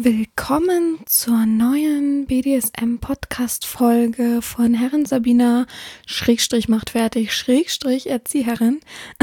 Willkommen zur neuen BDSM-Podcast-Folge von Herren Sabina macht fertig Erzieherin.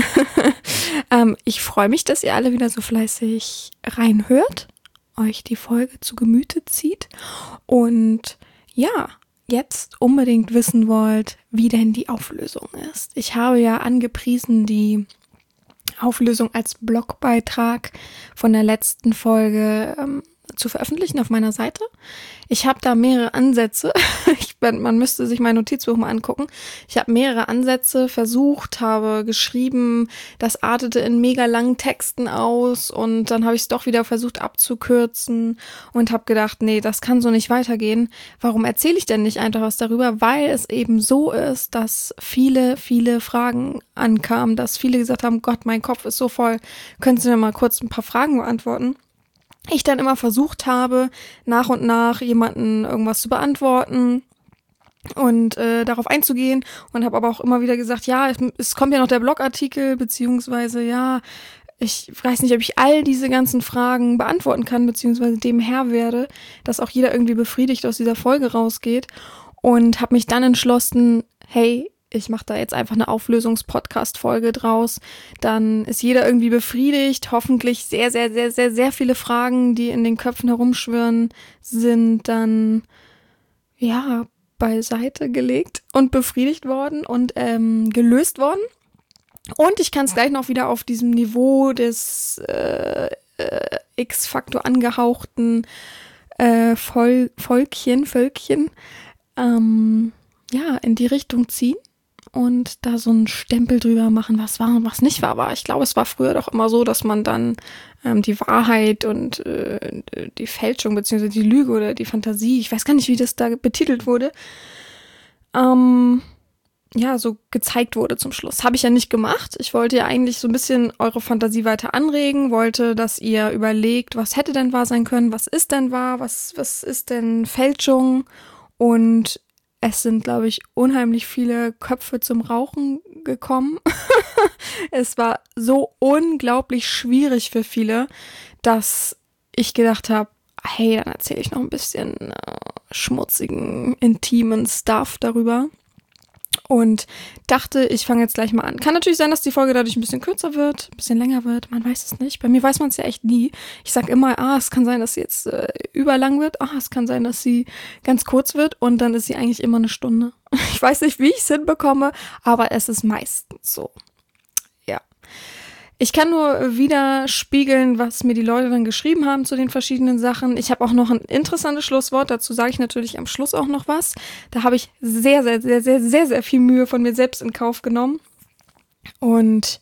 Ich freue mich, dass ihr alle wieder so fleißig reinhört, euch die Folge zu Gemüte zieht und ja, jetzt unbedingt wissen wollt, wie denn die Auflösung ist. Ich habe ja angepriesen die Auflösung als Blogbeitrag von der letzten Folge zu veröffentlichen auf meiner Seite. Ich habe da mehrere Ansätze. Man müsste sich mein Notizbuch mal angucken. Ich habe mehrere Ansätze versucht, habe geschrieben, das artete in mega langen Texten aus und dann habe ich es doch wieder versucht abzukürzen und habe gedacht, nee, das kann so nicht weitergehen. Warum erzähle ich denn nicht einfach was darüber? Weil es eben so ist, dass viele Fragen ankamen, dass viele gesagt haben, Gott, mein Kopf ist so voll, können Sie mir mal kurz ein paar Fragen beantworten? Ich dann immer versucht habe, nach und nach jemanden irgendwas zu beantworten und darauf einzugehen und habe aber auch immer wieder gesagt, ja, es kommt ja noch der Blogartikel, beziehungsweise ja, ich weiß nicht, ob ich all diese ganzen Fragen beantworten kann, beziehungsweise dem Herr werde, dass auch jeder irgendwie befriedigt aus dieser Folge rausgeht und habe mich dann entschlossen, hey, ich mache da jetzt einfach eine Auflösungs-Podcast-Folge draus. Dann ist jeder irgendwie befriedigt. Hoffentlich sehr viele Fragen, die in den Köpfen herumschwirren, sind dann, ja, beiseite gelegt und befriedigt worden und gelöst worden. Und ich kann es gleich noch wieder auf diesem Niveau des X-Faktor angehauchten Völkchen, ja, in die Richtung ziehen. Und da so einen Stempel drüber machen, was war und was nicht war. Aber ich glaube, es war früher doch immer so, dass man dann die Wahrheit und die Fälschung beziehungsweise die Lüge oder die Fantasie, ich weiß gar nicht, wie das da betitelt wurde, ja, so gezeigt wurde zum Schluss. Habe ich ja nicht gemacht. Ich wollte ja eigentlich so ein bisschen eure Fantasie weiter anregen, wollte, dass ihr überlegt, was hätte denn wahr sein können, was ist denn wahr, was ist denn Fälschung und es sind, glaube ich, unheimlich viele Köpfe zum Rauchen gekommen. Es war so unglaublich schwierig für viele, dass ich gedacht habe, hey, dann erzähle ich noch ein bisschen schmutzigen, intimen Stuff darüber. Und dachte, ich fange jetzt gleich mal an. Kann natürlich sein, dass die Folge dadurch ein bisschen kürzer wird, ein bisschen länger wird. Man weiß es nicht. Bei mir weiß man es ja echt nie. Ich sag immer, es kann sein, dass sie jetzt überlang wird. Es kann sein, dass sie ganz kurz wird. Und dann ist sie eigentlich immer eine Stunde. Ich weiß nicht, wie ich es hinbekomme, aber es ist meistens so. Ja. Ich kann nur widerspiegeln, was mir die Leute dann geschrieben haben zu den verschiedenen Sachen. Ich habe auch noch ein interessantes Schlusswort. Dazu sage ich natürlich am Schluss auch noch was. Da habe ich sehr viel Mühe von mir selbst in Kauf genommen. Und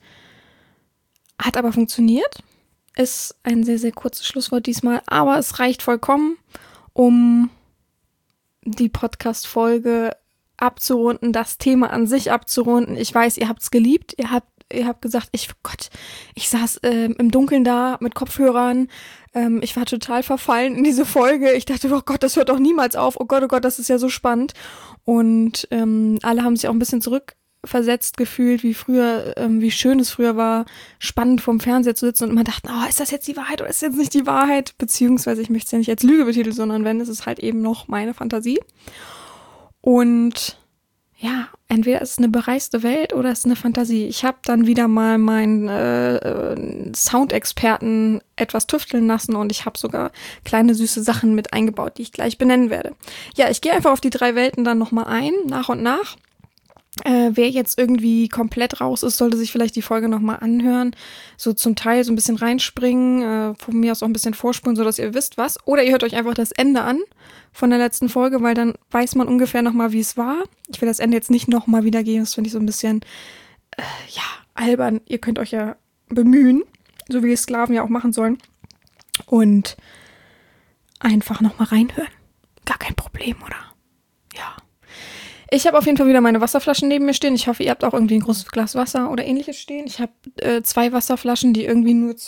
hat aber funktioniert. Ist ein sehr kurzes Schlusswort diesmal. Aber es reicht vollkommen, um die Podcast-Folge abzurunden, das Thema an sich abzurunden. Ich weiß, ihr habt es geliebt. Ihr habt gesagt, ich saß im Dunkeln da mit Kopfhörern. Ich war total verfallen in diese Folge. Ich dachte, oh Gott, das hört doch niemals auf. Oh Gott, das ist ja so spannend. Und alle haben sich auch ein bisschen zurückversetzt gefühlt, wie schön es früher war, spannend vorm Fernseher zu sitzen und immer dachten, ist das jetzt die Wahrheit oder ist das jetzt nicht die Wahrheit? Beziehungsweise ich möchte es ja nicht als Lüge betiteln, sondern wenn, es ist halt eben noch meine Fantasie. Und ja, entweder ist es eine bereiste Welt oder es ist eine Fantasie. Ich habe dann wieder mal meinen Soundexperten etwas tüfteln lassen und ich habe sogar kleine süße Sachen mit eingebaut, die ich gleich benennen werde. Ja, ich gehe einfach auf die 3 Welten dann nochmal ein, nach und nach. Wer jetzt irgendwie komplett raus ist, sollte sich vielleicht die Folge nochmal anhören. So zum Teil so ein bisschen reinspringen, von mir aus auch ein bisschen vorspulen, sodass ihr wisst was. Oder ihr hört euch einfach das Ende an von der letzten Folge, weil dann weiß man ungefähr nochmal, wie es war. Ich will das Ende jetzt nicht nochmal wiedergeben, das finde ich so ein bisschen, albern. Ihr könnt euch ja bemühen, so wie die Sklaven ja auch machen sollen. Und einfach nochmal reinhören. Gar kein Problem, oder? Ja. Ich habe auf jeden Fall wieder meine Wasserflaschen neben mir stehen. Ich hoffe, ihr habt auch irgendwie ein großes Glas Wasser oder ähnliches stehen. Ich habe 2 Wasserflaschen, die irgendwie nur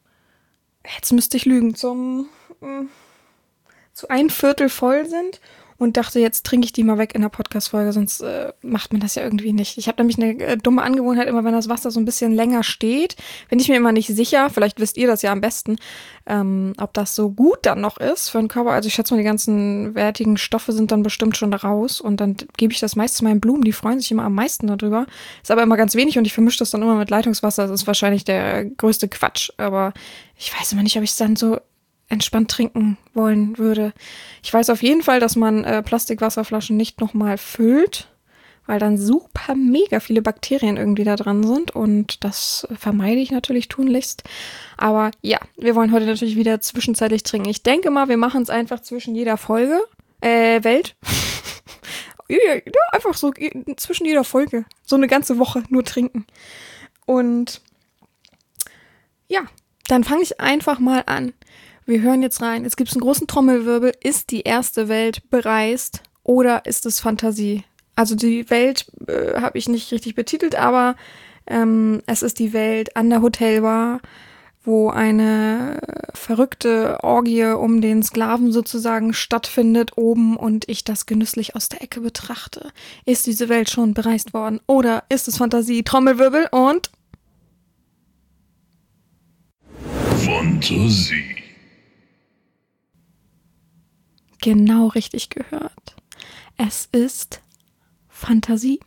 jetzt müsste ich lügen, zu 1/4 voll sind. und dachte, jetzt trinke ich die mal weg in der Podcast-Folge, sonst macht man das ja irgendwie nicht. Ich habe nämlich eine dumme Angewohnheit, immer wenn das Wasser so ein bisschen länger steht, bin ich mir immer nicht sicher, vielleicht wisst ihr das ja am besten, ob das so gut dann noch ist für den Körper. Also ich schätze mal, die ganzen wertigen Stoffe sind dann bestimmt schon da raus und dann gebe ich das meistens meinen Blumen, die freuen sich immer am meisten darüber. Ist aber immer ganz wenig und ich vermische das dann immer mit Leitungswasser. Das ist wahrscheinlich der größte Quatsch, aber ich weiß immer nicht, ob ich es dann so entspannt trinken wollen würde. Ich weiß auf jeden Fall, dass man Plastikwasserflaschen nicht nochmal füllt, weil dann super mega viele Bakterien irgendwie da dran sind und das vermeide ich natürlich tunlichst. Aber ja, wir wollen heute natürlich wieder zwischenzeitlich trinken. Ich denke mal, wir machen es einfach zwischen jeder Folge, Welt. Ja, einfach so zwischen jeder Folge. So eine ganze Woche nur trinken. Und ja, dann fange ich einfach mal an. Wir hören jetzt rein. Jetzt gibt es einen großen Trommelwirbel. Ist die erste Welt bereist oder ist es Fantasie? Also die Welt habe ich nicht richtig betitelt, aber es ist die Welt an der Hotelbar, wo eine verrückte Orgie um den Sklaven sozusagen stattfindet oben und ich das genüsslich aus der Ecke betrachte. Ist diese Welt schon bereist worden oder ist es Fantasie? Trommelwirbel und Fantasie. Genau richtig gehört. Es ist Fantasie.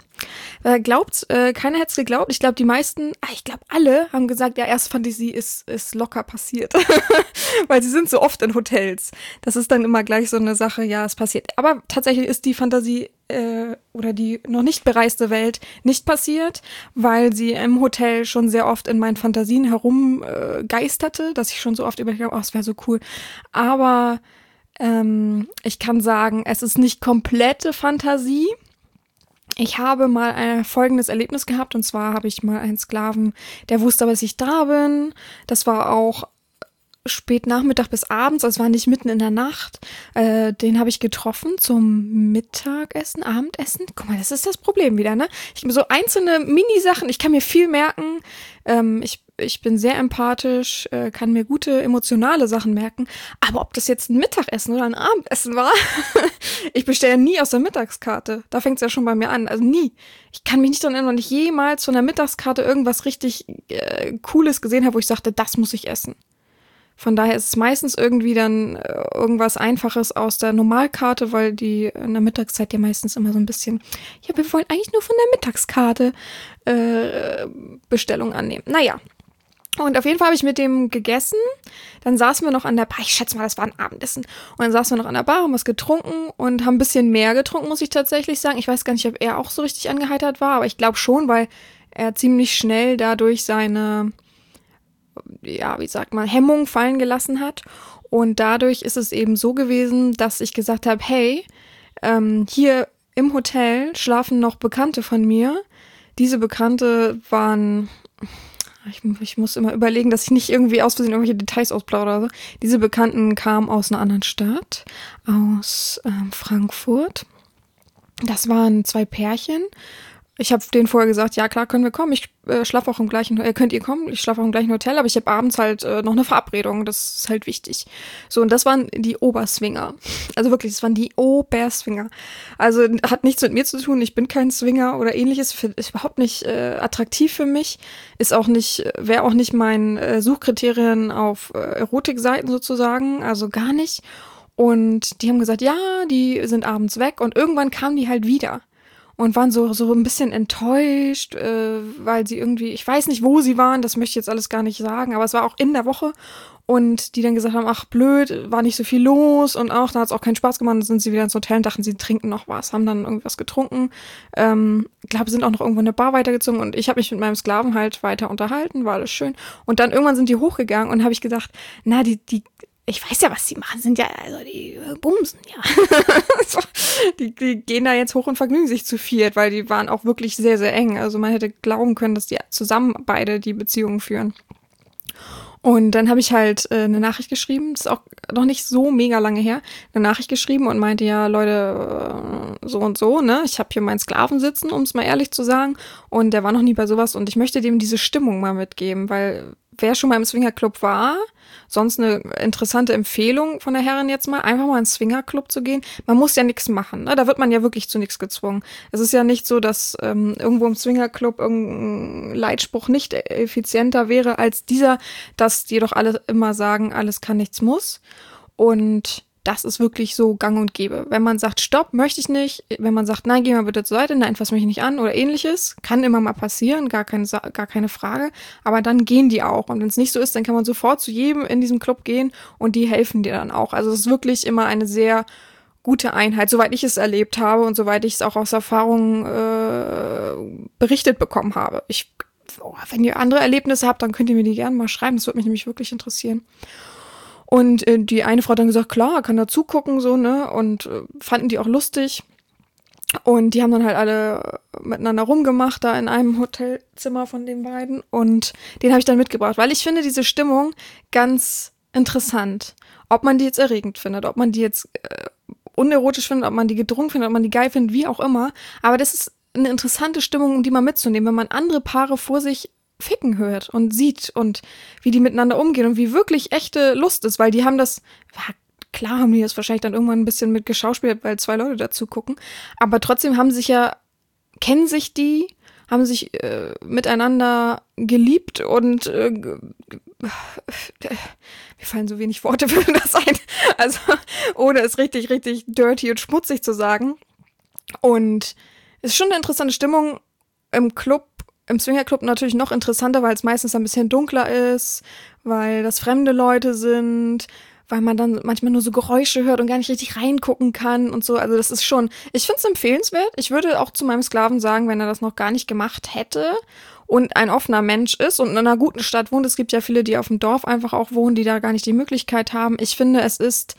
Keiner hätte es geglaubt. Ich glaube, die meisten, ich glaube, alle haben gesagt, ja, erst Fantasie ist locker passiert. Weil sie sind so oft in Hotels. Das ist dann immer gleich so eine Sache, ja, es passiert. Aber tatsächlich ist die Fantasie oder die noch nicht bereiste Welt nicht passiert, weil sie im Hotel schon sehr oft in meinen Fantasien herumgeisterte, dass ich schon so oft überlegt habe, es wäre so cool. Aber ich kann sagen, es ist nicht komplette Fantasie. Ich habe mal ein folgendes Erlebnis gehabt, und zwar habe ich mal einen Sklaven, der wusste, dass ich da bin. Das war auch spät Nachmittag bis abends, also es war nicht mitten in der Nacht. Den habe ich getroffen zum Mittagessen, Abendessen. Guck mal, das ist das Problem wieder, ne? Ich habe so einzelne Mini-Sachen, ich kann mir viel merken. Ich bin sehr empathisch, kann mir gute emotionale Sachen merken. Aber ob das jetzt ein Mittagessen oder ein Abendessen war, ich bestelle nie aus der Mittagskarte. Da fängt es ja schon bei mir an. Also nie. Ich kann mich nicht daran erinnern, dass ich jemals von der Mittagskarte irgendwas richtig Cooles gesehen habe, wo ich sagte, das muss ich essen. Von daher ist es meistens irgendwie dann irgendwas Einfaches aus der Normalkarte, weil die in der Mittagszeit ja meistens immer so ein bisschen, ja, wir wollen eigentlich nur von der Mittagskarte Bestellung annehmen. Naja. Und auf jeden Fall habe ich mit dem gegessen. Dann saßen wir noch an der Bar. Ich schätze mal, das war ein Abendessen. Und dann saßen wir noch an der Bar, haben was getrunken und haben ein bisschen mehr getrunken, muss ich tatsächlich sagen. Ich weiß gar nicht, ob er auch so richtig angeheitert war, aber ich glaube schon, weil er ziemlich schnell dadurch seine, ja, wie sagt man, Hemmung fallen gelassen hat. Und dadurch ist es eben so gewesen, dass ich gesagt habe, hey, hier im Hotel schlafen noch Bekannte von mir. Diese Bekannte waren... Ich muss immer überlegen, dass ich nicht irgendwie aus Versehen irgendwelche Details ausplaudere oder so. Diese Bekannten kamen aus einer anderen Stadt, aus Frankfurt. Das waren 2 Pärchen. Ich habe denen vorher gesagt, ja klar, können wir kommen. Ich schlafe auch im gleichen, könnt ihr kommen? Ich schlafe auch im gleichen Hotel, aber ich habe abends halt noch eine Verabredung. Das ist halt wichtig. So, und das waren die Oberswinger. Also wirklich, das waren die Oberswinger. Also hat nichts mit mir zu tun. Ich bin kein Swinger oder ähnliches. Ist überhaupt nicht attraktiv für mich. Ist auch nicht, wäre auch nicht mein Suchkriterien auf Erotikseiten sozusagen. Also gar nicht. Und die haben gesagt, ja, die sind abends weg. Und irgendwann kamen die halt wieder. Und waren so ein bisschen enttäuscht, weil sie irgendwie, ich weiß nicht, wo sie waren, das möchte ich jetzt alles gar nicht sagen, aber es war auch in der Woche und die dann gesagt haben, ach blöd, war nicht so viel los und auch, da hat es auch keinen Spaß gemacht, dann sind sie wieder ins Hotel und dachten, sie trinken noch was, haben dann irgendwas getrunken, glaube, sind auch noch irgendwo in eine Bar weitergezogen und ich habe mich mit meinem Sklaven halt weiter unterhalten, war alles schön und dann irgendwann sind die hochgegangen und habe ich gedacht, na, ich weiß ja, was sie machen, sind ja, also die bumsen, ja. die gehen da jetzt hoch und vergnügen sich zu viert, weil die waren auch wirklich sehr, sehr eng. Also man hätte glauben können, dass die zusammen beide die Beziehungen führen. Und dann habe ich halt eine Nachricht geschrieben, das ist auch noch nicht so mega lange her, eine Nachricht geschrieben und meinte, ja, Leute, so und so, ne, ich habe hier meinen Sklaven sitzen, um es mal ehrlich zu sagen, und der war noch nie bei sowas und ich möchte dem diese Stimmung mal mitgeben, weil wer schon mal im Swingerclub war, sonst eine interessante Empfehlung von der Herrin jetzt mal, einfach mal ins Swingerclub zu gehen. Man muss ja nichts machen, ne? Da wird man ja wirklich zu nichts gezwungen. Es ist ja nicht so, dass irgendwo im Swingerclub irgendein Leitspruch nicht effizienter wäre als dieser, dass die doch alle immer sagen, alles kann, nichts muss. Und das ist wirklich so gang und gäbe. Wenn man sagt, stopp, möchte ich nicht, wenn man sagt, nein, geh mal bitte zur Seite, nein, fass mich nicht an oder ähnliches, kann immer mal passieren, gar keine Frage, aber dann gehen die auch. Und wenn es nicht so ist, dann kann man sofort zu jedem in diesem Club gehen und die helfen dir dann auch. Also es ist wirklich immer eine sehr gute Einheit, soweit ich es erlebt habe und soweit ich es auch aus Erfahrung berichtet bekommen habe. Wenn ihr andere Erlebnisse habt, dann könnt ihr mir die gerne mal schreiben, das würde mich nämlich wirklich interessieren. Und die eine Frau hat dann gesagt, klar, kann da zugucken, so, ne, und fanden die auch lustig. Und die haben dann halt alle miteinander rumgemacht, da in einem Hotelzimmer von den beiden. Und den habe ich dann mitgebracht, weil ich finde diese Stimmung ganz interessant. Ob man die jetzt erregend findet, ob man die jetzt unerotisch findet, ob man die gedrungen findet, ob man die geil findet, wie auch immer. Aber das ist eine interessante Stimmung, um die mal mitzunehmen, wenn man andere Paare vor sich ficken hört und sieht und wie die miteinander umgehen und wie wirklich echte Lust ist, weil die haben das, ja, klar haben die das wahrscheinlich dann irgendwann ein bisschen mit geschauspielt, weil 2 Leute dazu gucken, aber trotzdem kennen sich die, haben sich miteinander geliebt und mir fallen so wenig Worte für das ein, also ohne es richtig, richtig dirty und schmutzig zu sagen. Und es ist schon eine interessante Stimmung im Club. Im Swingerclub natürlich noch interessanter, weil es meistens ein bisschen dunkler ist, weil das fremde Leute sind, weil man dann manchmal nur so Geräusche hört und gar nicht richtig reingucken kann und so. Also das ist schon, ich finde es empfehlenswert. Ich würde auch zu meinem Sklaven sagen, wenn er das noch gar nicht gemacht hätte und ein offener Mensch ist und in einer guten Stadt wohnt. Es gibt ja viele, die auf dem Dorf einfach auch wohnen, die da gar nicht die Möglichkeit haben. Ich finde, es ist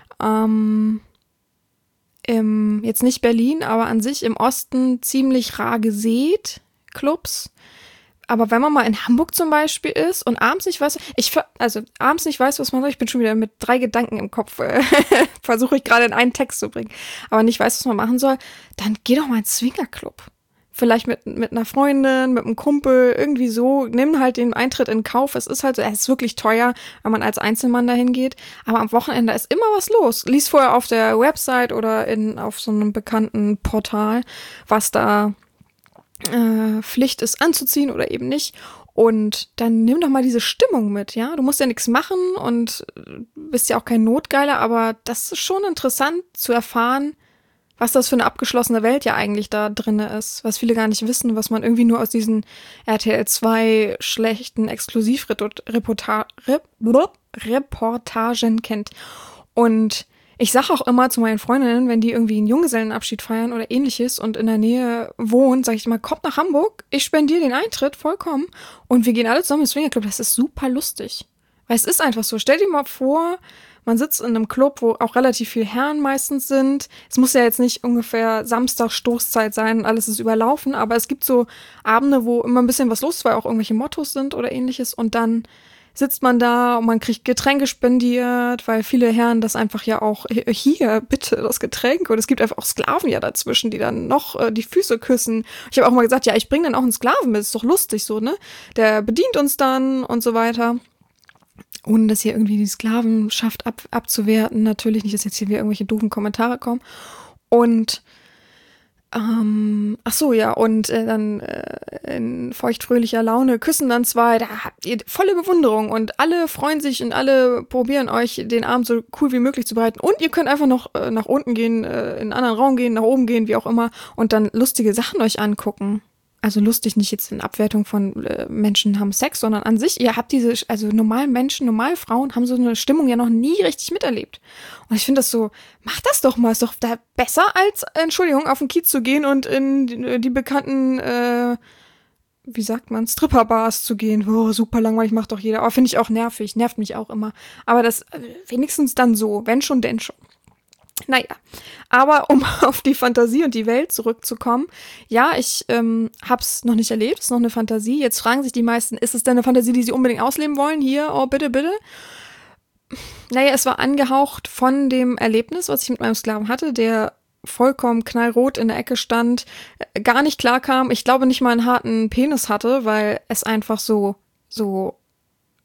jetzt nicht Berlin, aber an sich im Osten ziemlich rar gesät. Clubs. Aber wenn man mal in Hamburg zum Beispiel ist und abends nicht weiß, abends nicht weiß, was man soll, ich bin schon wieder mit 3 Gedanken im Kopf, versuche ich gerade in einen Text zu bringen, aber nicht weiß, was man machen soll, dann geh doch mal ins Swingerclub. Vielleicht mit einer Freundin, mit einem Kumpel, irgendwie so, nimm halt den Eintritt in Kauf. Es ist halt so, es ist wirklich teuer, wenn man als Einzelmann dahin geht, aber am Wochenende ist immer was los. Lies vorher auf der Website oder auf so einem bekannten Portal, was da Pflicht ist anzuziehen oder eben nicht. Und dann nimm doch mal diese Stimmung mit, ja. Du musst ja nichts machen und bist ja auch kein Notgeiler, aber das ist schon interessant zu erfahren, was das für eine abgeschlossene Welt ja eigentlich da drinne ist, was viele gar nicht wissen, was man irgendwie nur aus diesen RTL 2 schlechten Exklusivreportagen kennt. Und ich sage auch immer zu meinen Freundinnen, wenn die irgendwie einen Junggesellenabschied feiern oder ähnliches und in der Nähe wohnen, sage ich immer, kommt nach Hamburg, ich spendiere den Eintritt vollkommen und wir gehen alle zusammen ins Swingerclub. Das ist super lustig. Weil es ist einfach so. Stell dir mal vor, man sitzt in einem Club, wo auch relativ viele Herren meistens sind. Es muss ja jetzt nicht ungefähr Samstag Stoßzeit sein und alles ist überlaufen, aber es gibt so Abende, wo immer ein bisschen was los ist, weil auch irgendwelche Mottos sind oder ähnliches und dann sitzt man da und man kriegt Getränke spendiert, weil viele Herren das einfach ja auch, hier, bitte, das Getränk. Und es gibt einfach auch Sklaven ja dazwischen, die dann noch die Füße küssen. Ich habe auch mal gesagt, ja, ich bringe dann auch einen Sklaven mit, ist doch lustig so, ne? Der bedient uns dann und so weiter. Ohne dass hier irgendwie die Sklavenschaft abzuwerten. Natürlich nicht, dass jetzt hier wieder irgendwelche doofen Kommentare kommen. Und ach so, ja, und dann in feuchtfröhlicher Laune küssen dann 2, da habt ihr volle Bewunderung und alle freuen sich und alle probieren euch den Abend so cool wie möglich zu bereiten und ihr könnt einfach noch nach unten gehen, in einen anderen Raum gehen, nach oben gehen, wie auch immer und dann lustige Sachen euch angucken. Also lustig nicht jetzt in Abwertung von Menschen haben Sex, sondern an sich, ihr habt also normale Menschen, normale Frauen haben so eine Stimmung ja noch nie richtig miterlebt. Und ich finde das so, macht das doch mal, ist doch da besser als, Entschuldigung, auf den Kiez zu gehen und in die bekannten, wie sagt man, Stripperbars zu gehen. Oh, super langweilig, macht doch jeder. Aber finde ich auch nervig, nervt mich auch immer. Aber das wenigstens dann so, wenn schon, denn schon. Naja, aber um auf die Fantasie und die Welt zurückzukommen, ja, ich hab's noch nicht erlebt, ist noch eine Fantasie. Jetzt fragen sich die meisten, ist es denn eine Fantasie, die sie unbedingt ausleben wollen? Hier, oh, bitte, bitte. Naja, es war angehaucht von dem Erlebnis, was ich mit meinem Sklaven hatte, der vollkommen knallrot in der Ecke stand, gar nicht klar kam. Ich glaube nicht mal einen harten Penis hatte, weil es einfach so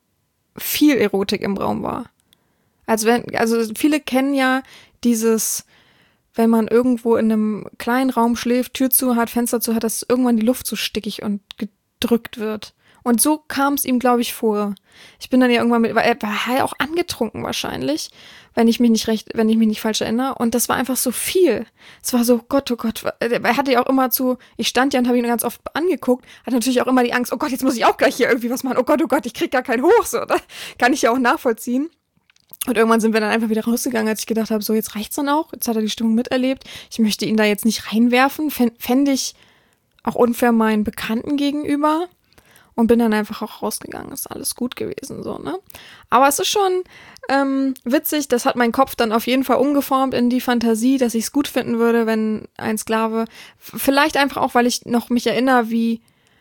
viel Erotik im Raum war. Also viele kennen ja dieses, wenn man irgendwo in einem kleinen Raum schläft, Tür zu hat, Fenster zu hat, dass irgendwann die Luft so stickig und gedrückt wird. Und so kam es ihm, glaube ich, vor. Ich bin dann ja irgendwann weil er war ja auch angetrunken wahrscheinlich, wenn ich mich nicht falsch erinnere. Und das war einfach so viel. Es war so, Gott, oh Gott. Er hatte ja auch immer ich stand ja und habe ihn ganz oft angeguckt, hatte natürlich auch immer die Angst, oh Gott, jetzt muss ich auch gleich hier irgendwie was machen. Oh Gott, ich krieg gar keinen hoch. So, das kann ich ja auch nachvollziehen. Und irgendwann sind wir dann einfach wieder rausgegangen, als ich gedacht habe, so, jetzt reicht's dann auch. Jetzt hat er die Stimmung miterlebt. Ich möchte ihn da jetzt nicht reinwerfen. Fände ich auch unfair meinen Bekannten gegenüber. Und bin dann einfach auch rausgegangen. Ist alles gut gewesen, so, ne? Aber es ist schon witzig. Das hat mein Kopf dann auf jeden Fall umgeformt in die Fantasie, dass ich es gut finden würde, wenn ein Sklave, vielleicht einfach auch, weil ich noch mich erinnere, wie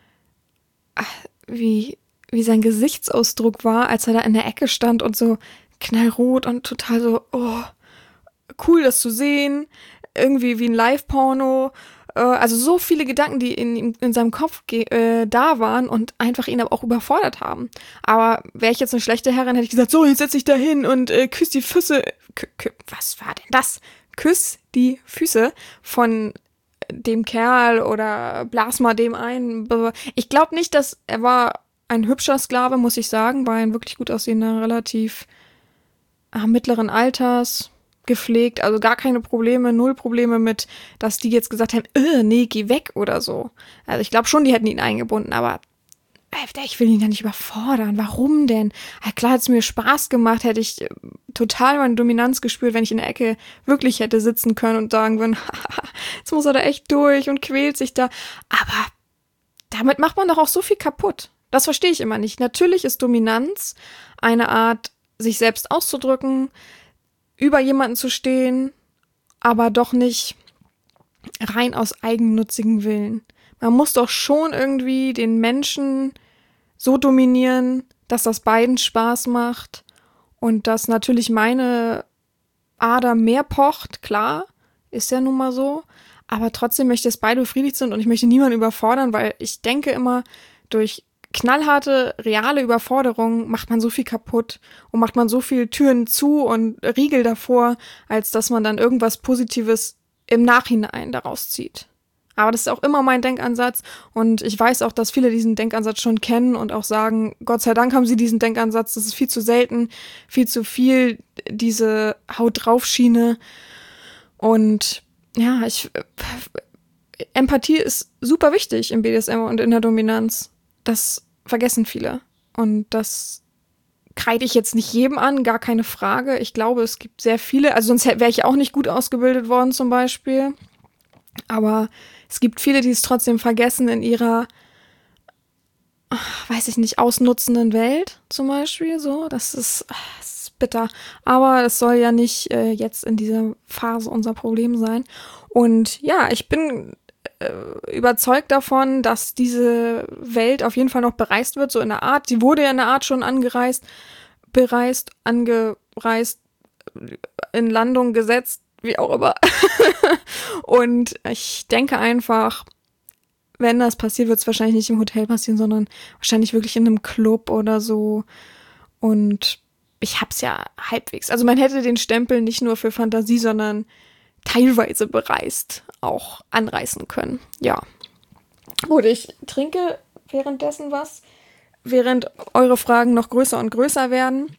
sein Gesichtsausdruck war, als er da in der Ecke stand und so knallrot und total so, oh, cool, das zu sehen. Irgendwie wie ein Live-Porno. Also so viele Gedanken, die in seinem Kopf da waren und einfach ihn aber auch überfordert haben. Aber wäre ich jetzt eine schlechte Herrin, hätte ich gesagt, so, jetzt setz dich da hin und küss die Füße. Was war denn das? Küss die Füße von dem Kerl oder blas mal dem ein. Ich glaube nicht, dass er war ein hübscher Sklave, muss ich sagen. War ein wirklich gut aussehender, relativ mittleren Alters, gepflegt, also gar keine Probleme, null Probleme mit, dass die jetzt gesagt haben, nee, geh weg oder so. Also ich glaube schon, die hätten ihn eingebunden, aber ich will ihn ja nicht überfordern. Warum denn? Ja, klar hat es mir Spaß gemacht, hätte ich total meine Dominanz gespürt, wenn ich in der Ecke wirklich hätte sitzen können und sagen würden, jetzt muss er da echt durch und quält sich da. Aber damit macht man doch auch so viel kaputt. Das verstehe ich immer nicht. Natürlich ist Dominanz eine Art, sich selbst auszudrücken, über jemanden zu stehen, aber doch nicht rein aus eigennützigem Willen. Man muss doch schon irgendwie den Menschen so dominieren, dass das beiden Spaß macht und dass natürlich meine Ader mehr pocht, klar, ist ja nun mal so, aber trotzdem möchte ich, dass beide befriedigt sind und ich möchte niemanden überfordern, weil ich denke immer, durch knallharte, reale Überforderung macht man so viel kaputt und macht man so viel Türen zu und Riegel davor, als dass man dann irgendwas Positives im Nachhinein daraus zieht. Aber das ist auch immer mein Denkansatz und ich weiß auch, dass viele diesen Denkansatz schon kennen und auch sagen, Gott sei Dank haben sie diesen Denkansatz, das ist viel zu selten, viel zu viel, diese Haut-drauf-Schiene. Und ja, Empathie ist super wichtig im BDSM und in der Dominanz. Das vergessen viele. Und das kreide ich jetzt nicht jedem an, gar keine Frage. Ich glaube, es gibt sehr viele, also sonst wäre ich auch nicht gut ausgebildet worden zum Beispiel. Aber es gibt viele, die es trotzdem vergessen in ihrer, weiß ich nicht, ausnutzenden Welt zum Beispiel. So, das ist bitter. Aber das soll ja nicht jetzt in dieser Phase unser Problem sein. Und ja, ich bin überzeugt davon, dass diese Welt auf jeden Fall noch bereist wird, so in der Art. Sie wurde ja in der Art schon angereist, in Landung gesetzt, wie auch immer. Und ich denke einfach, wenn das passiert, wird es wahrscheinlich nicht im Hotel passieren, sondern wahrscheinlich wirklich in einem Club oder so. Und ich hab's ja halbwegs. Also man hätte den Stempel nicht nur für Fantasie, sondern teilweise bereist auch anreißen können. Ja. Gut, ich trinke währenddessen was, während eure Fragen noch größer und größer werden.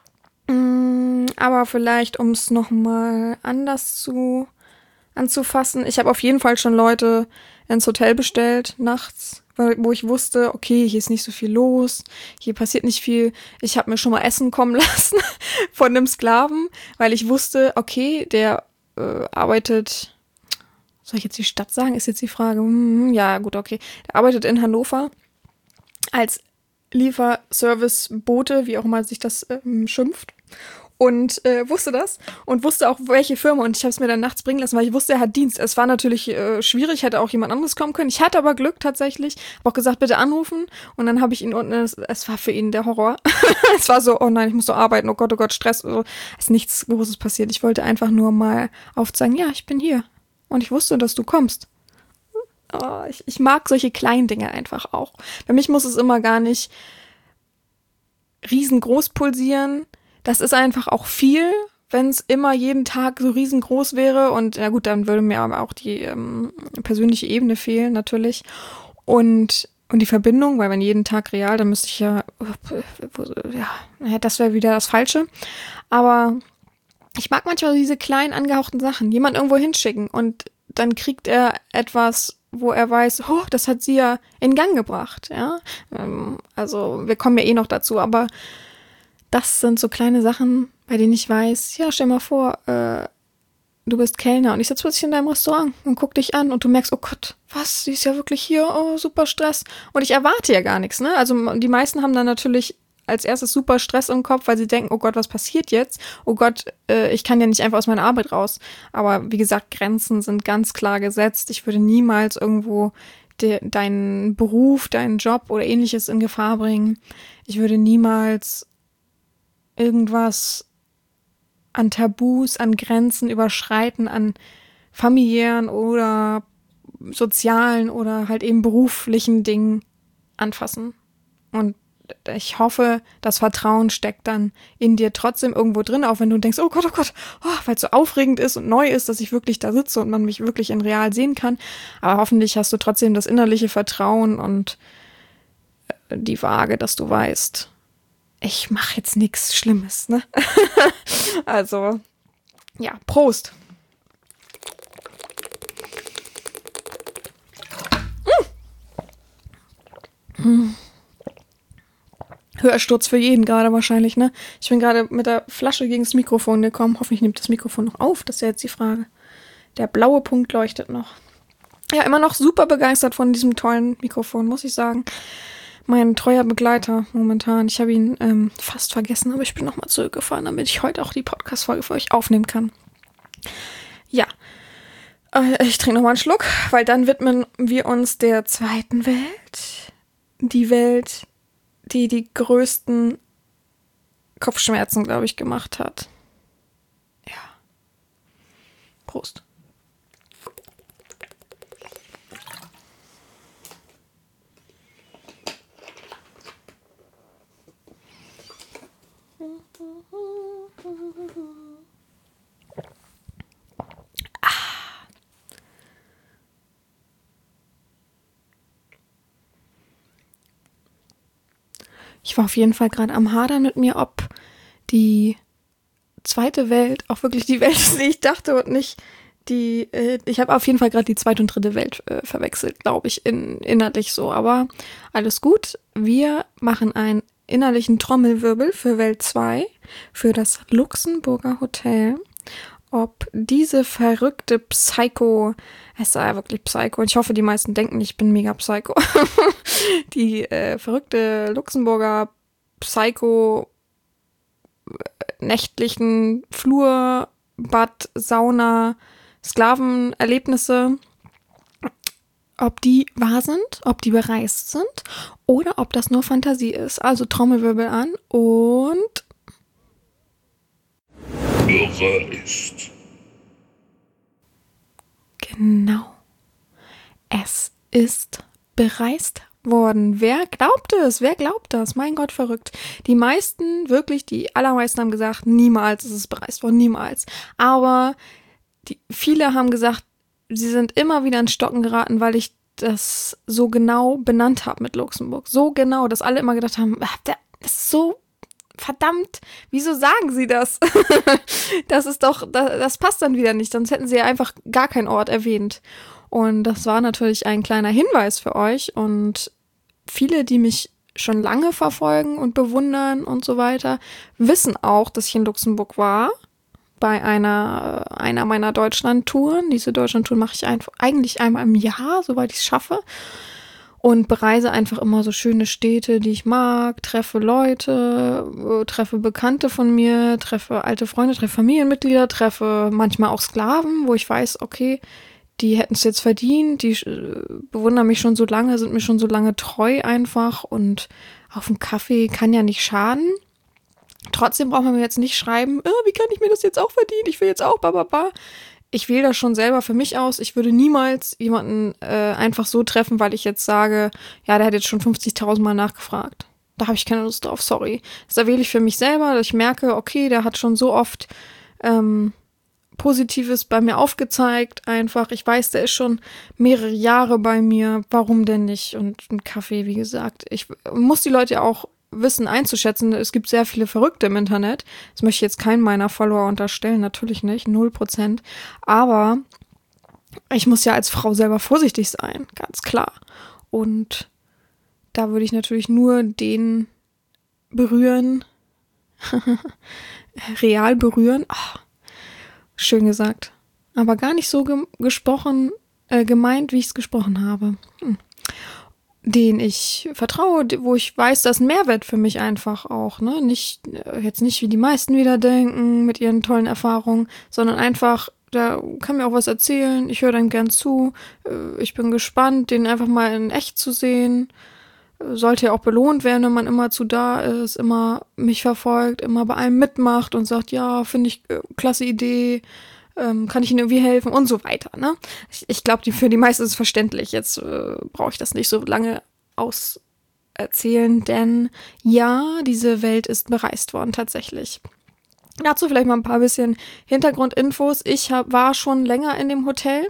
Aber vielleicht, um es nochmal anders anzufassen. Ich habe auf jeden Fall schon Leute ins Hotel bestellt, nachts, wo ich wusste, okay, hier ist nicht so viel los, hier passiert nicht viel. Ich habe mir schon mal Essen kommen lassen von einem Sklaven, weil ich wusste, okay, der arbeitet, soll ich jetzt die Stadt sagen, ist jetzt die Frage. Ja, gut, okay. Der arbeitet in Hannover als Lieferservice-Bote, wie auch immer sich das schimpft. Und wusste das und wusste auch, welche Firma. Und ich habe es mir dann nachts bringen lassen, weil ich wusste, er hat Dienst. Es war natürlich schwierig, hätte auch jemand anderes kommen können. Ich hatte aber Glück tatsächlich. Habe auch gesagt, bitte anrufen. Und dann habe ich ihn unten, es war für ihn der Horror. Es war so, oh nein, ich muss so arbeiten, oh Gott, Stress. Es ist nichts Großes passiert. Ich wollte einfach nur mal aufzeigen, ja, ich bin hier. Und ich wusste, dass du kommst. Oh, ich mag solche kleinen Dinge einfach auch. Für mich muss es immer gar nicht riesengroß pulsieren. Das ist einfach auch viel, wenn es immer jeden Tag so riesengroß wäre. Und ja gut, dann würde mir aber auch die persönliche Ebene fehlen natürlich. Und die Verbindung, weil wenn jeden Tag real, dann müsste ich ja, das wäre wieder das Falsche. Aber ich mag manchmal diese kleinen angehauchten Sachen. Jemand irgendwo hinschicken und dann kriegt er etwas, wo er weiß, oh, das hat sie ja in Gang gebracht. Ja, also wir kommen ja eh noch dazu, aber das sind so kleine Sachen, bei denen ich weiß, ja, stell mal vor, du bist Kellner und ich sitze plötzlich in deinem Restaurant und guck dich an und du merkst, oh Gott, was, sie ist ja wirklich hier, oh, super Stress. Und ich erwarte ja gar nichts, ne? Also die meisten haben dann natürlich als erstes super Stress im Kopf, weil sie denken, oh Gott, was passiert jetzt? Oh Gott, ich kann ja nicht einfach aus meiner Arbeit raus. Aber wie gesagt, Grenzen sind ganz klar gesetzt. Ich würde niemals irgendwo deinen Beruf, deinen Job oder ähnliches in Gefahr bringen. Ich würde niemals irgendwas an Tabus, an Grenzen überschreiten, an familiären oder sozialen oder halt eben beruflichen Dingen anfassen. Und ich hoffe, das Vertrauen steckt dann in dir trotzdem irgendwo drin, auch wenn du denkst, oh Gott, weil es so aufregend ist und neu ist, dass ich wirklich da sitze und man mich wirklich in real sehen kann. Aber hoffentlich hast du trotzdem das innerliche Vertrauen und die Waage, dass du weißt, ich mache jetzt nichts Schlimmes, ne? Also, ja, Prost. Hörsturz für jeden gerade wahrscheinlich, ne? Ich bin gerade mit der Flasche gegen das Mikrofon gekommen. Hoffentlich nimmt das Mikrofon noch auf. Das ist ja jetzt die Frage. Der blaue Punkt leuchtet noch. Ja, immer noch super begeistert von diesem tollen Mikrofon, muss ich sagen. Mein treuer Begleiter momentan. Ich habe ihn fast vergessen, aber ich bin nochmal zurückgefahren, damit ich heute auch die Podcast-Folge für euch aufnehmen kann. Ja, ich trinke nochmal einen Schluck, weil dann widmen wir uns der zweiten Welt. Die Welt, die die größten Kopfschmerzen, glaube ich, gemacht hat. Ja. Prost. Ich war auf jeden Fall gerade am Hadern mit mir, ob die zweite Welt auch wirklich die Welt ist, die ich dachte und nicht die, ich habe auf jeden Fall gerade die zweite und dritte Welt verwechselt, glaube ich, innerlich so, aber alles gut. Wir machen einen innerlichen Trommelwirbel für Welt 2, für das Luxemburger Hotel. Ob diese verrückte Psycho, es war ja wirklich Psycho, und ich hoffe, die meisten denken, ich bin mega Psycho, die verrückte Luxemburger Psycho nächtlichen Flur, Bad, Sauna, Sklavenerlebnisse, ob die wahr sind, ob die bereist sind oder ob das nur Fantasie ist. Also Trommelwirbel an und bereist. Genau. Es ist bereist worden. Wer glaubt es? Wer glaubt das? Mein Gott, verrückt. Die meisten, wirklich die allermeisten haben gesagt, niemals ist es bereist worden, niemals. Aber viele haben gesagt, sie sind immer wieder ins Stocken geraten, weil ich das so genau benannt habe mit Luxemburg. So genau, dass alle immer gedacht haben, das ist so verdammt, wieso sagen sie das? Das ist doch, das passt dann wieder nicht, sonst hätten sie ja einfach gar keinen Ort erwähnt. Und das war natürlich ein kleiner Hinweis für euch und viele, die mich schon lange verfolgen und bewundern und so weiter, wissen auch, dass ich in Luxemburg war bei einer meiner Deutschland-Touren. Diese Deutschland-Touren mache ich eigentlich einmal im Jahr, soweit ich es schaffe. Und bereise einfach immer so schöne Städte, die ich mag, treffe Leute, treffe Bekannte von mir, treffe alte Freunde, treffe Familienmitglieder, treffe manchmal auch Sklaven, wo ich weiß, okay, die hätten es jetzt verdient, die bewundern mich schon so lange, sind mir schon so lange treu einfach und auf einen Kaffee kann ja nicht schaden. Trotzdem braucht man mir jetzt nicht schreiben, wie kann ich mir das jetzt auch verdienen, ich will jetzt auch, bababa. Ich wähle das schon selber für mich aus. Ich würde niemals jemanden einfach so treffen, weil ich jetzt sage, ja, der hat jetzt schon 50.000 Mal nachgefragt. Da habe ich keine Lust drauf, sorry. Das wähle ich für mich selber, dass ich merke, okay, der hat schon so oft Positives bei mir aufgezeigt. Einfach, ich weiß, der ist schon mehrere Jahre bei mir. Warum denn nicht? Und ein Kaffee, wie gesagt. Ich muss die Leute auch wissen einzuschätzen. Es gibt sehr viele Verrückte im Internet. Das möchte ich jetzt keinen meiner Follower unterstellen. Natürlich nicht, 0%. Aber ich muss ja als Frau selber vorsichtig sein, ganz klar. Und da würde ich natürlich nur den berühren, real berühren. Oh, schön gesagt. Aber gar nicht so gemeint, wie ich es gesprochen habe. Den ich vertraue, wo ich weiß, das ist ein Mehrwert für mich einfach auch, ne? Jetzt nicht wie die meisten wieder denken mit ihren tollen Erfahrungen, sondern einfach, der kann mir auch was erzählen, ich höre dann gern zu, ich bin gespannt, den einfach mal in echt zu sehen. Sollte ja auch belohnt werden, wenn man immer zu da ist, immer mich verfolgt, immer bei allem mitmacht und sagt, ja, finde ich klasse Idee, kann ich Ihnen irgendwie helfen und so weiter, ne? Ich glaube, für die meisten ist es verständlich. Jetzt brauche ich das nicht so lange auserzählen, denn ja, diese Welt ist bereist worden tatsächlich. Dazu vielleicht mal ein paar bisschen Hintergrundinfos. Ich war schon länger in dem Hotel.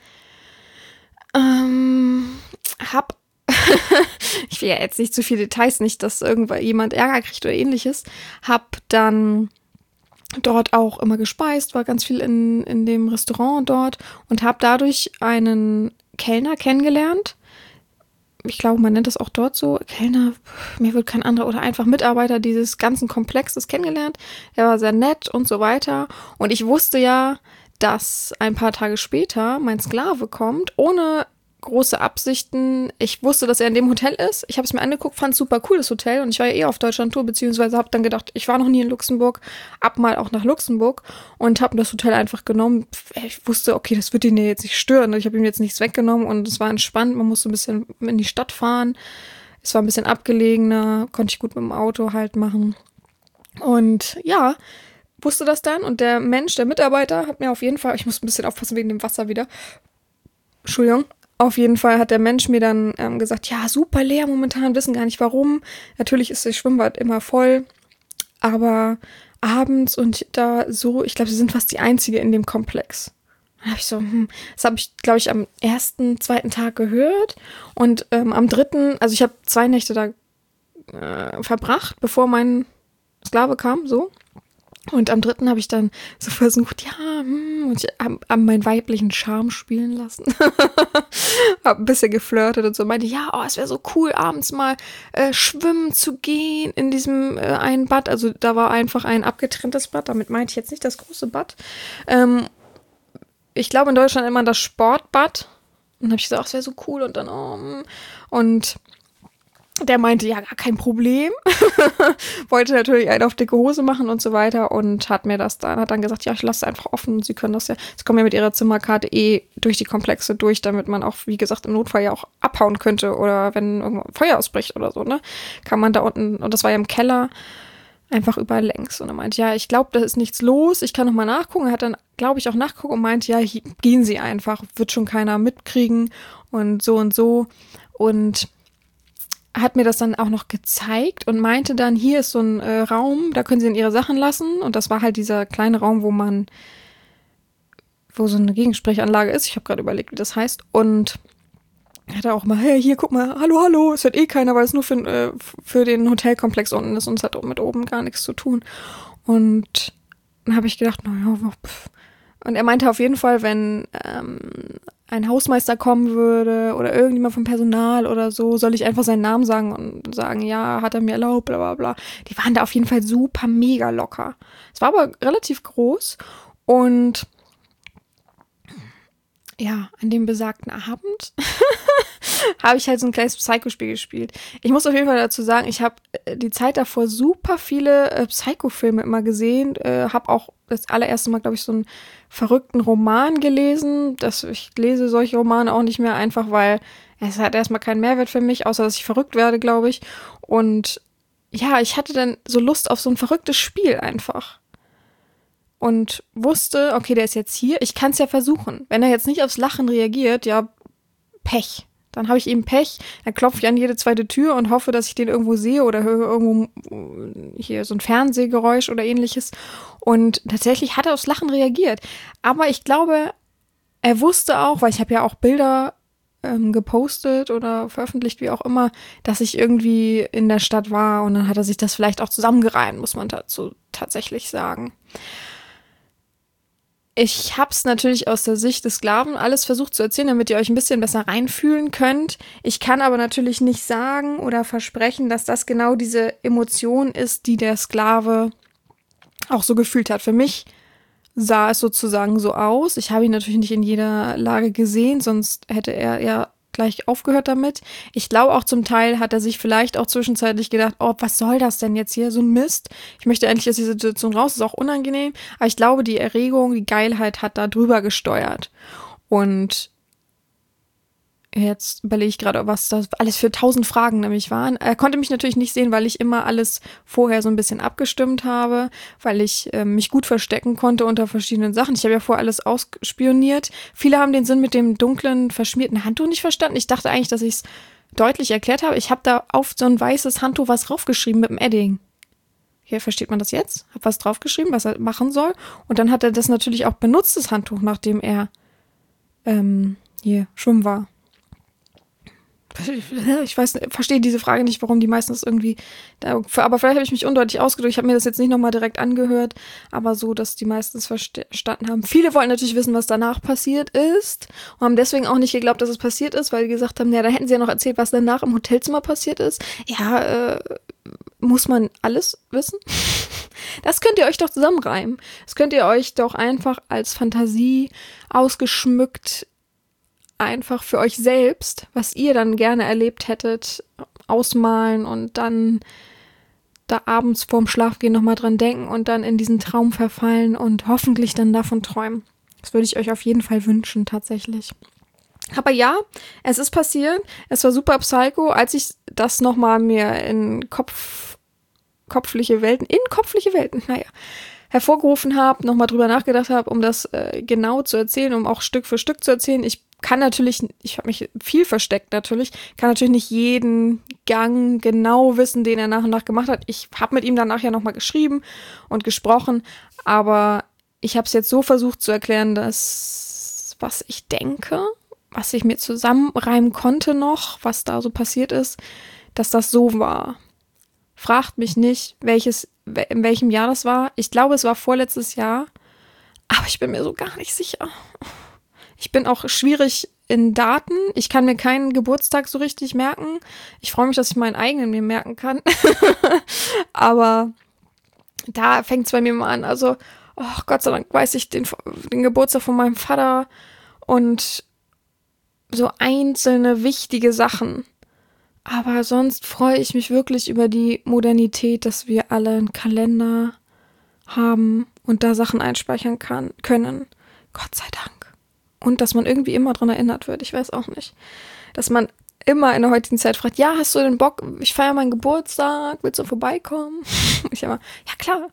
Ich will ja jetzt nicht zu viele Details, nicht, dass jemand Ärger kriegt oder ähnliches. Hab dann dort auch immer gespeist, war ganz viel in dem Restaurant dort und habe dadurch einen Kellner kennengelernt. Ich glaube, man nennt das auch dort so, Kellner, mir wird kein anderer oder einfach Mitarbeiter dieses ganzen Komplexes kennengelernt. Er war sehr nett und so weiter. Und ich wusste ja, dass ein paar Tage später mein Sklave kommt, ohne große Absichten. Ich wusste, dass er in dem Hotel ist. Ich habe es mir angeguckt, fand es super cool, das Hotel. Und ich war ja auf Deutschland-Tour, beziehungsweise habe dann gedacht, ich war noch nie in Luxemburg, ab mal auch nach Luxemburg und habe das Hotel einfach genommen. Ich wusste, okay, das wird ihn ja jetzt nicht stören. Ich habe ihm jetzt nichts weggenommen und es war entspannt. Man musste ein bisschen in die Stadt fahren. Es war ein bisschen abgelegener, konnte ich gut mit dem Auto halt machen. Und ja, wusste das dann. Und der Mitarbeiter, hat mir auf jeden Fall, ich muss ein bisschen aufpassen wegen dem Wasser wieder. Entschuldigung. Auf jeden Fall hat der Mensch mir dann gesagt, ja, super leer momentan, wissen gar nicht warum. Natürlich ist das Schwimmbad immer voll, aber abends und da so, ich glaube, sie sind fast die Einzige in dem Komplex. Dann habe ich so, das habe ich, glaube ich, am ersten, zweiten Tag gehört und am dritten, also ich habe 2 Nächte da verbracht, bevor mein Sklave kam, so. Und am dritten habe ich dann so versucht, und ich habe meinen weiblichen Charme spielen lassen. Hab ein bisschen geflirtet und so, meinte, es wäre so cool, abends mal schwimmen zu gehen in diesem einen Bad. Also da war einfach ein abgetrenntes Bad, damit meinte ich jetzt nicht das große Bad. Ich glaube in Deutschland immer das Sportbad. Und dann habe ich gesagt, es wäre so cool und dann, und der meinte, ja, gar kein Problem. Wollte natürlich einen auf dicke Hose machen und so weiter und hat dann gesagt, ja, ich lasse es einfach offen. Sie können das ja, sie kommen ja mit ihrer Zimmerkarte durch die Komplexe durch, damit man auch, wie gesagt, im Notfall ja auch abhauen könnte oder wenn irgendwo Feuer ausbricht oder so, ne, kann man da unten, und das war ja im Keller, einfach überall längs. Und er meinte, ja, ich glaube, da ist nichts los, ich kann nochmal nachgucken. Er hat dann, glaube ich, auch nachgucken und meinte, ja, gehen Sie einfach, wird schon keiner mitkriegen und so. Und hat mir das dann auch noch gezeigt und meinte dann, hier ist so ein Raum, da können Sie dann Ihre Sachen lassen. Und das war halt dieser kleine Raum, wo so eine Gegensprechanlage ist. Ich habe gerade überlegt, wie das heißt. Und er hat auch mal, hey, hier, guck mal, hallo, es hört eh keiner, weil es nur für den Hotelkomplex unten ist und es hat mit oben gar nichts zu tun. Und dann habe ich gedacht, Und er meinte auf jeden Fall, wenn ein Hausmeister kommen würde oder irgendjemand vom Personal oder so, soll ich einfach seinen Namen sagen und sagen, ja, hat er mir erlaubt, bla bla bla. Die waren da auf jeden Fall super mega locker. Es war aber relativ groß und ja, an dem besagten Abend habe ich halt so ein kleines Psycho-Spiel gespielt. Ich muss auf jeden Fall dazu sagen, ich habe die Zeit davor super viele Psycho-Filme immer gesehen. Habe auch das allererste Mal, glaube ich, so einen verrückten Roman gelesen. Ich lese solche Romane auch nicht mehr einfach, weil es hat erstmal keinen Mehrwert für mich, außer dass ich verrückt werde, glaube ich. Und ja, ich hatte dann so Lust auf so ein verrücktes Spiel einfach. Und wusste, okay, der ist jetzt hier, ich kann es ja versuchen. Wenn er jetzt nicht aufs Lachen reagiert, ja, Pech. Dann habe ich eben Pech, dann klopfe ich an jede zweite Tür und hoffe, dass ich den irgendwo sehe oder höre irgendwo hier so ein Fernsehgeräusch oder ähnliches. Und tatsächlich hat er aufs Lachen reagiert. Aber ich glaube, er wusste auch, weil ich habe ja auch Bilder gepostet oder veröffentlicht, wie auch immer, dass ich irgendwie in der Stadt war und dann hat er sich das vielleicht auch zusammengereimt, muss man dazu tatsächlich sagen. Ich habe es natürlich aus der Sicht des Sklaven alles versucht zu erzählen, damit ihr euch ein bisschen besser reinfühlen könnt. Ich kann aber natürlich nicht sagen oder versprechen, dass das genau diese Emotion ist, die der Sklave auch so gefühlt hat. Für mich sah es sozusagen so aus. Ich habe ihn natürlich nicht in jeder Lage gesehen, sonst hätte er ja gleich aufgehört damit. Ich glaube auch zum Teil hat er sich vielleicht auch zwischenzeitlich gedacht, oh, was soll das denn jetzt hier, so ein Mist. Ich möchte endlich aus dieser Situation raus, das ist auch unangenehm. Aber ich glaube, die Erregung, die Geilheit hat da drüber gesteuert. Und jetzt überlege ich gerade, was das alles für 1000 Fragen nämlich waren. Er konnte mich natürlich nicht sehen, weil ich immer alles vorher so ein bisschen abgestimmt habe, weil ich mich gut verstecken konnte unter verschiedenen Sachen. Ich habe ja vorher alles ausspioniert. Viele haben den Sinn mit dem dunklen, verschmierten Handtuch nicht verstanden. Ich dachte eigentlich, dass ich es deutlich erklärt habe. Ich habe da auf so ein weißes Handtuch was draufgeschrieben mit dem Edding. Hier, versteht man das jetzt? Habe was draufgeschrieben, was er machen soll. Und dann hat er das natürlich auch benutzt, das Handtuch, nachdem er hier schwimmen war. Ich weiß, verstehe diese Frage nicht, warum die meistens irgendwie aber vielleicht habe ich mich undeutlich ausgedrückt. Ich habe mir das jetzt nicht nochmal direkt angehört, aber so, dass die meistens verstanden haben. Viele wollten natürlich wissen, was danach passiert ist und haben deswegen auch nicht geglaubt, dass es passiert ist, weil die gesagt haben, ja, da hätten sie ja noch erzählt, was danach im Hotelzimmer passiert ist. Ja, muss man alles wissen? Das könnt ihr euch doch zusammenreimen. Das könnt ihr euch doch einfach als Fantasie ausgeschmückt einfach für euch selbst, was ihr dann gerne erlebt hättet, ausmalen und dann da abends vorm Schlafgehen nochmal dran denken und dann in diesen Traum verfallen und hoffentlich dann davon träumen. Das würde ich euch auf jeden Fall wünschen, tatsächlich. Aber ja, es ist passiert. Es war super psycho, als ich das nochmal mir in kopfliche Welten, hervorgerufen habe, nochmal drüber nachgedacht habe, um das genau zu erzählen, um auch Stück für Stück zu erzählen. Ich habe mich viel versteckt natürlich, kann natürlich nicht jeden Gang genau wissen, den er nach und nach gemacht hat. Ich habe mit ihm danach ja nochmal geschrieben und gesprochen, aber ich habe es jetzt so versucht zu erklären, dass was ich denke, was ich mir zusammenreimen konnte noch, was da so passiert ist, dass das so war. Fragt mich nicht, in welchem Jahr das war. Ich glaube, es war vorletztes Jahr, aber ich bin mir so gar nicht sicher. Ich bin auch schwierig in Daten. Ich kann mir keinen Geburtstag so richtig merken. Ich freue mich, dass ich meinen eigenen mir merken kann. Aber da fängt es bei mir mal an. Also, oh, Gott sei Dank weiß ich den Geburtstag von meinem Vater und so einzelne wichtige Sachen. Aber sonst freue ich mich wirklich über die Modernität, dass wir alle einen Kalender haben und da Sachen einspeichern können. Gott sei Dank. Und dass man irgendwie immer dran erinnert wird. Ich weiß auch nicht. Dass man immer in der heutigen Zeit fragt, ja, hast du den Bock? Ich feiere meinen Geburtstag. Willst du vorbeikommen? Ich immer, ja klar.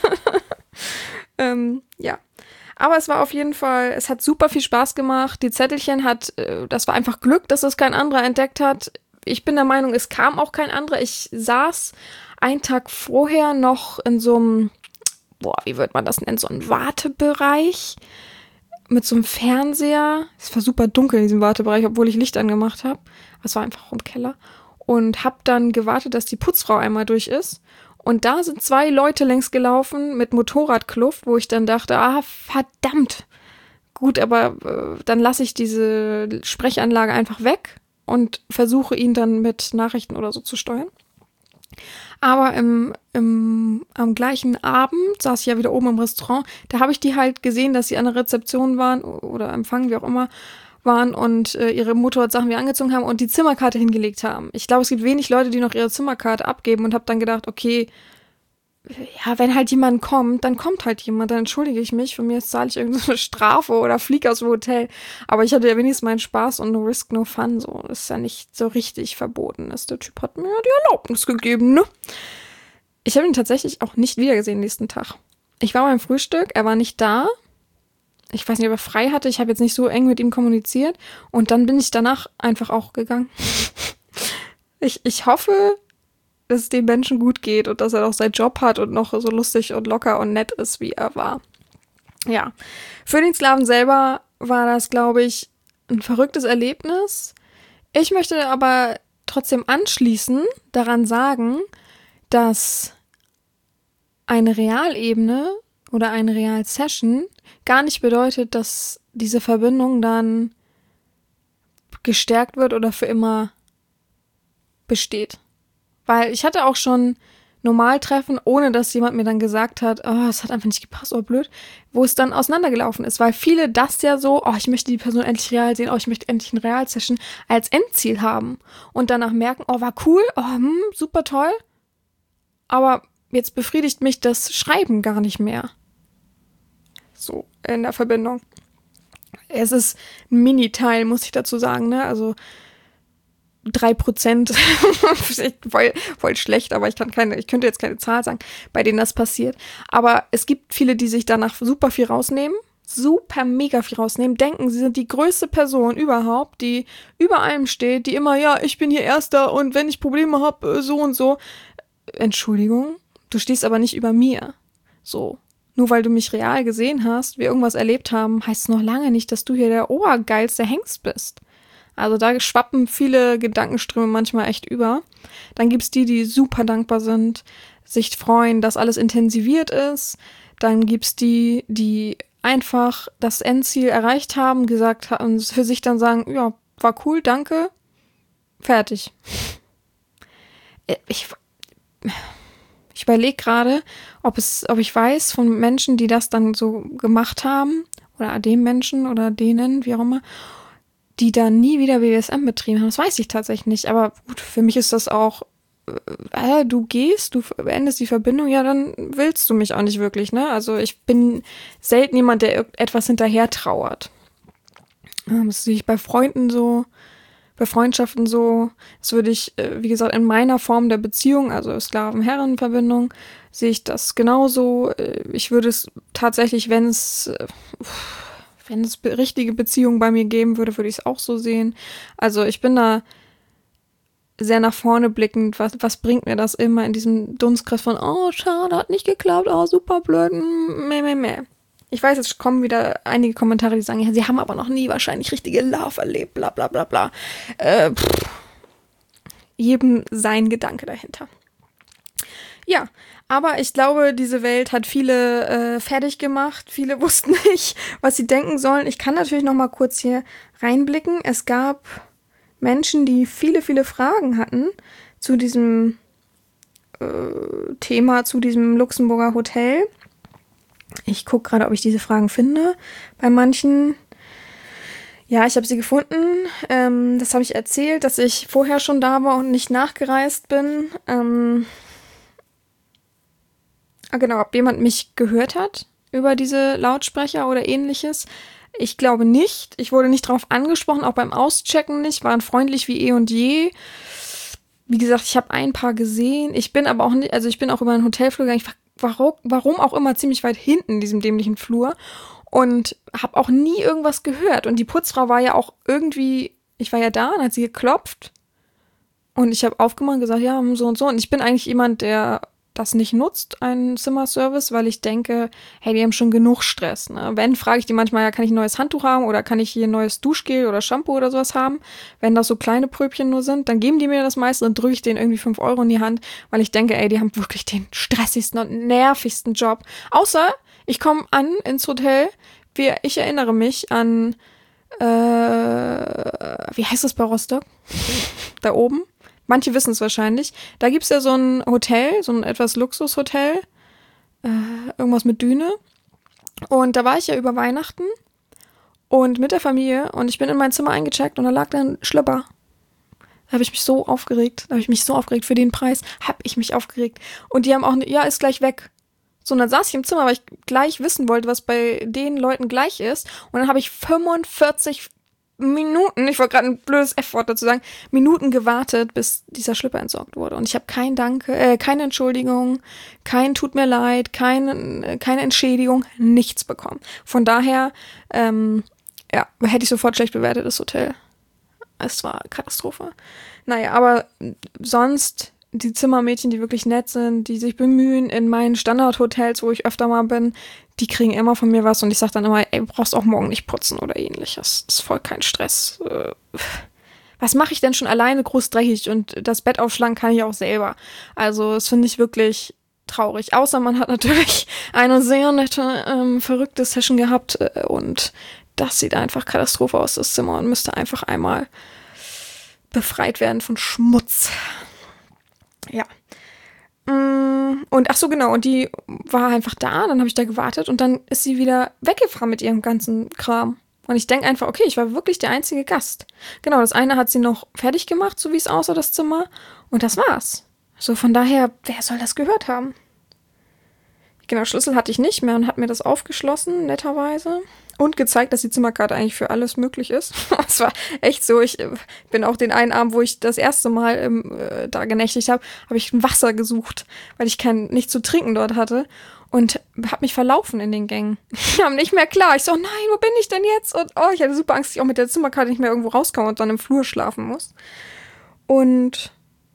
Ja. Aber es war auf jeden Fall, es hat super viel Spaß gemacht. Die Zettelchen das war einfach Glück, dass es kein anderer entdeckt hat. Ich bin der Meinung, es kam auch kein anderer. Ich saß einen Tag vorher noch in so einem, wie wird man das nennen, so einem Wartebereich mit so einem Fernseher. Es war super dunkel in diesem Wartebereich, obwohl ich Licht angemacht habe. Es war einfach im Keller. Und habe dann gewartet, dass die Putzfrau einmal durch ist. Und da sind 2 Leute längs gelaufen mit Motorradkluft, wo ich dann dachte, verdammt. Gut, aber dann lasse ich diese Sprechanlage einfach weg und versuche ihn dann mit Nachrichten oder so zu steuern. Aber am gleichen Abend saß ich ja wieder oben im Restaurant. Da habe ich die halt gesehen, dass sie an der Rezeption waren oder Empfang, wie auch immer, waren und ihre Motorradsachen wieder angezogen haben und die Zimmerkarte hingelegt haben. Ich glaube, es gibt wenig Leute, die noch ihre Zimmerkarte abgeben und habe dann gedacht, okay, ja, wenn halt jemand kommt, dann kommt halt jemand, dann entschuldige ich mich, von mir zahle ich irgendeine Strafe oder fliege aus dem Hotel. Aber ich hatte ja wenigstens meinen Spaß und no risk, no fun, so. Das ist ja nicht so richtig verboten. Der Typ hat mir ja die Erlaubnis gegeben, ne? Ich habe ihn tatsächlich auch nicht wiedergesehen nächsten Tag. Ich war beim Frühstück, er war nicht da. ich weiß nicht, ob er frei hatte. Ich habe jetzt nicht so eng mit ihm kommuniziert. Und dann bin ich danach einfach auch gegangen. Ich hoffe, dass es dem Menschen gut geht und dass er auch seinen Job hat und noch so lustig und locker und nett ist, wie er war. Ja, für den Sklaven selber war das, glaube ich, ein verrücktes Erlebnis. Ich möchte aber trotzdem anschließend daran sagen, dass eine Realebene oder eine Real-Session gar nicht bedeutet, dass diese Verbindung dann gestärkt wird oder für immer besteht. Weil ich hatte auch schon Normaltreffen, ohne dass jemand mir dann gesagt hat, oh, es hat einfach nicht gepasst, oh blöd, wo es dann auseinandergelaufen ist, weil viele das ja so, oh, ich möchte die Person endlich real sehen, oh, ich möchte endlich eine Real-Session als Endziel haben und danach merken, oh, war cool, oh, super toll, aber jetzt befriedigt mich das Schreiben gar nicht mehr. So, in der Verbindung. Es ist ein Mini-Teil, muss ich dazu sagen, ne, also 3%, voll schlecht, aber ich könnte jetzt keine Zahl sagen, bei denen das passiert. Aber es gibt viele, die sich danach super viel rausnehmen, super mega viel rausnehmen, denken, sie sind die größte Person überhaupt, die über allem steht, die immer, ja, ich bin hier Erster und wenn ich Probleme habe, so und so. Entschuldigung, du stehst aber nicht über mir. So. Nur weil du mich real gesehen hast, wir irgendwas erlebt haben, heißt es noch lange nicht, dass du hier der obergeilste Hengst bist. Also da schwappen viele Gedankenströme manchmal echt über. Dann gibt's die super dankbar sind, sich freuen, dass alles intensiviert ist. Dann gibt's die einfach das Endziel erreicht haben, gesagt haben, für sich dann sagen, ja, war cool, danke, fertig. Ich überlege gerade, ob ich weiß von Menschen, die das dann so gemacht haben, oder dem Menschen oder denen, wie auch immer, die dann nie wieder BDSM betrieben haben. Das weiß ich tatsächlich nicht. Aber gut, für mich ist das auch, du gehst, du beendest die Verbindung, ja, dann willst du mich auch nicht wirklich, ne? Also ich bin selten jemand, der etwas hinterher trauert. Das sehe ich bei Freunden so, bei Freundschaften so. Das würde ich, wie gesagt, in meiner Form der Beziehung, also Sklaven-Herren-Verbindung, sehe ich das genauso. Ich würde es tatsächlich, wenn es richtige Beziehungen bei mir geben würde, würde ich es auch so sehen. Also ich bin da sehr nach vorne blickend. Was bringt mir das immer in diesem Dunstkreis von, oh, schade, hat nicht geklappt, oh, super blöd, meh. Ich weiß, jetzt kommen wieder einige Kommentare, die sagen, ja, sie haben aber noch nie wahrscheinlich richtige Love erlebt, bla bla bla bla. Jedem sein Gedanke dahinter. Ja, aber ich glaube, diese Welt hat viele fertig gemacht. Viele wussten nicht, was sie denken sollen. Ich kann natürlich noch mal kurz hier reinblicken. Es gab Menschen, die viele, viele Fragen hatten zu diesem Thema, zu diesem Luxemburger Hotel. Ich gucke gerade, ob ich diese Fragen finde. Bei manchen, ja, ich habe sie gefunden. Das habe ich erzählt, dass ich vorher schon da war und nicht nachgereist bin. Genau, ob jemand mich gehört hat über diese Lautsprecher oder ähnliches. Ich glaube nicht. Ich wurde nicht drauf angesprochen, auch beim Auschecken nicht. Waren freundlich wie eh und je. Wie gesagt, ich habe ein paar gesehen. Ich bin aber auch nicht, also ich bin auch über einen Hotelflur gegangen. Ich war, warum auch immer, ziemlich weit hinten in diesem dämlichen Flur und habe auch nie irgendwas gehört. Und die Putzfrau war ja auch irgendwie, ich war ja da und hat sie geklopft. Und ich habe aufgemacht und gesagt, ja, so und so. Und ich bin eigentlich jemand, der das nicht nutzt, einen Zimmerservice, weil ich denke, hey, die haben schon genug Stress. Ne? Wenn, frage ich die manchmal, ja, kann ich ein neues Handtuch haben oder kann ich hier ein neues Duschgel oder Shampoo oder sowas haben? Wenn das so kleine Pröbchen nur sind, dann geben die mir das meiste und drücke ich denen irgendwie 5 Euro in die Hand, weil ich denke, ey, die haben wirklich den stressigsten und nervigsten Job. Außer, ich komme an ins Hotel, ich erinnere mich an, wie heißt das bei Rostock? Da oben. Manche wissen es wahrscheinlich. Da gibt's ja so ein Hotel, so ein etwas Luxushotel. Irgendwas mit Düne. Und da war ich ja über Weihnachten und mit der Familie und ich bin in mein Zimmer eingecheckt und da lag dann ein Schlüpper. Da habe ich mich so aufgeregt. Für den Preis habe ich mich aufgeregt. Und die haben auch, ja, ist gleich weg. So, und dann saß ich im Zimmer, weil ich gleich wissen wollte, was bei den Leuten gleich ist. Und dann habe ich 45 Minuten, ich wollte gerade ein blödes F-Wort dazu sagen, Minuten gewartet, bis dieser Schlüpper entsorgt wurde. Und ich habe kein Danke, keine Entschuldigung, kein Tut mir leid, keine Entschädigung, nichts bekommen. Von daher, hätte ich sofort schlecht bewertet, das Hotel. Es war Katastrophe. Naja, aber sonst die Zimmermädchen, die wirklich nett sind, die sich bemühen in meinen Standardhotels, wo ich öfter mal bin, die kriegen immer von mir was und ich sage dann immer, ey, du brauchst auch morgen nicht putzen oder ähnliches. Das ist voll kein Stress. Was mache ich denn schon alleine groß dreckig und das Bett aufschlagen kann ich auch selber. Also das finde ich wirklich traurig. Außer man hat natürlich eine sehr nette, verrückte Session gehabt und das sieht einfach Katastrophe aus, das Zimmer, und müsste einfach einmal befreit werden von Schmutz. Ja. Und ach so, genau, und die war einfach da, dann habe ich da gewartet und dann ist sie wieder weggefahren mit ihrem ganzen Kram. Und ich denke einfach, okay, ich war wirklich der einzige Gast. Genau, das eine hat sie noch fertig gemacht, so wie es aussah, das Zimmer. Und das war's. So, von daher, wer soll das gehört haben? Genau, Schlüssel hatte ich nicht mehr und hat mir das aufgeschlossen, netterweise. Und gezeigt, dass die Zimmerkarte eigentlich für alles möglich ist. Das war echt so. Ich bin auch den einen Abend, wo ich das erste Mal da genächtigt habe, habe ich ein Wasser gesucht, weil ich nichts zu trinken dort hatte. Und habe mich verlaufen in den Gängen. Ich kam nicht mehr klar. Ich so, nein, wo bin ich denn jetzt? Und ich hatte super Angst, dass ich auch mit der Zimmerkarte nicht mehr irgendwo rauskomme und dann im Flur schlafen muss. Und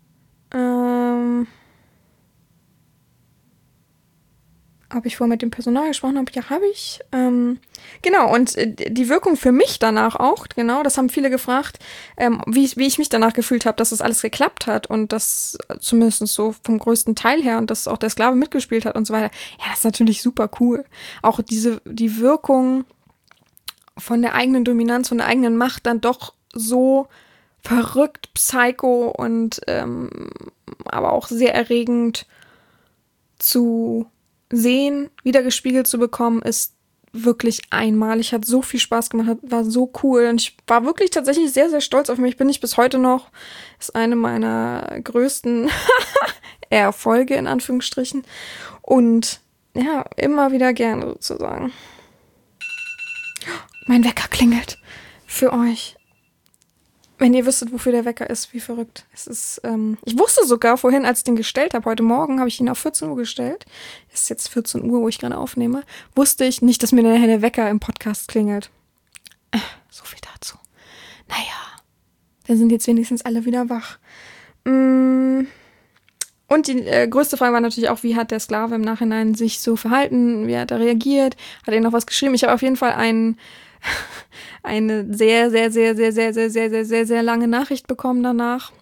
ob ich vorher mit dem Personal gesprochen habe? Ja, habe ich. Genau, und die Wirkung für mich danach auch, genau, das haben viele gefragt, wie ich mich danach gefühlt habe, dass das alles geklappt hat und das zumindest so vom größten Teil her und dass auch der Sklave mitgespielt hat und so weiter. Ja, das ist natürlich super cool. Auch die Wirkung von der eigenen Dominanz, von der eigenen Macht dann doch so verrückt, psycho und aber auch sehr erregend zu sehen, wiedergespiegelt zu bekommen, ist wirklich einmalig. Hat so viel Spaß gemacht, war so cool und ich war wirklich tatsächlich sehr, sehr stolz auf mich. Bin ich bis heute noch. Ist eine meiner größten Erfolge, in Anführungsstrichen. Und ja, immer wieder gerne sozusagen. Mein Wecker klingelt für euch. Wenn ihr wüsstet, wofür der Wecker ist, wie verrückt. Es ist, ich wusste sogar vorhin, als ich den gestellt habe, heute Morgen habe ich ihn auf 14 Uhr gestellt. Es ist jetzt 14 Uhr, wo ich gerade aufnehme. Wusste ich nicht, dass mir nachher der Wecker im Podcast klingelt. So viel dazu. Naja, dann sind jetzt wenigstens alle wieder wach. Und die größte Frage war natürlich auch, wie hat der Sklave im Nachhinein sich so verhalten? Wie hat er reagiert? Hat er noch was geschrieben? Ich habe auf jeden Fall eine sehr, sehr, sehr, sehr, sehr, sehr, sehr, sehr, sehr, sehr lange Nachricht bekommen danach.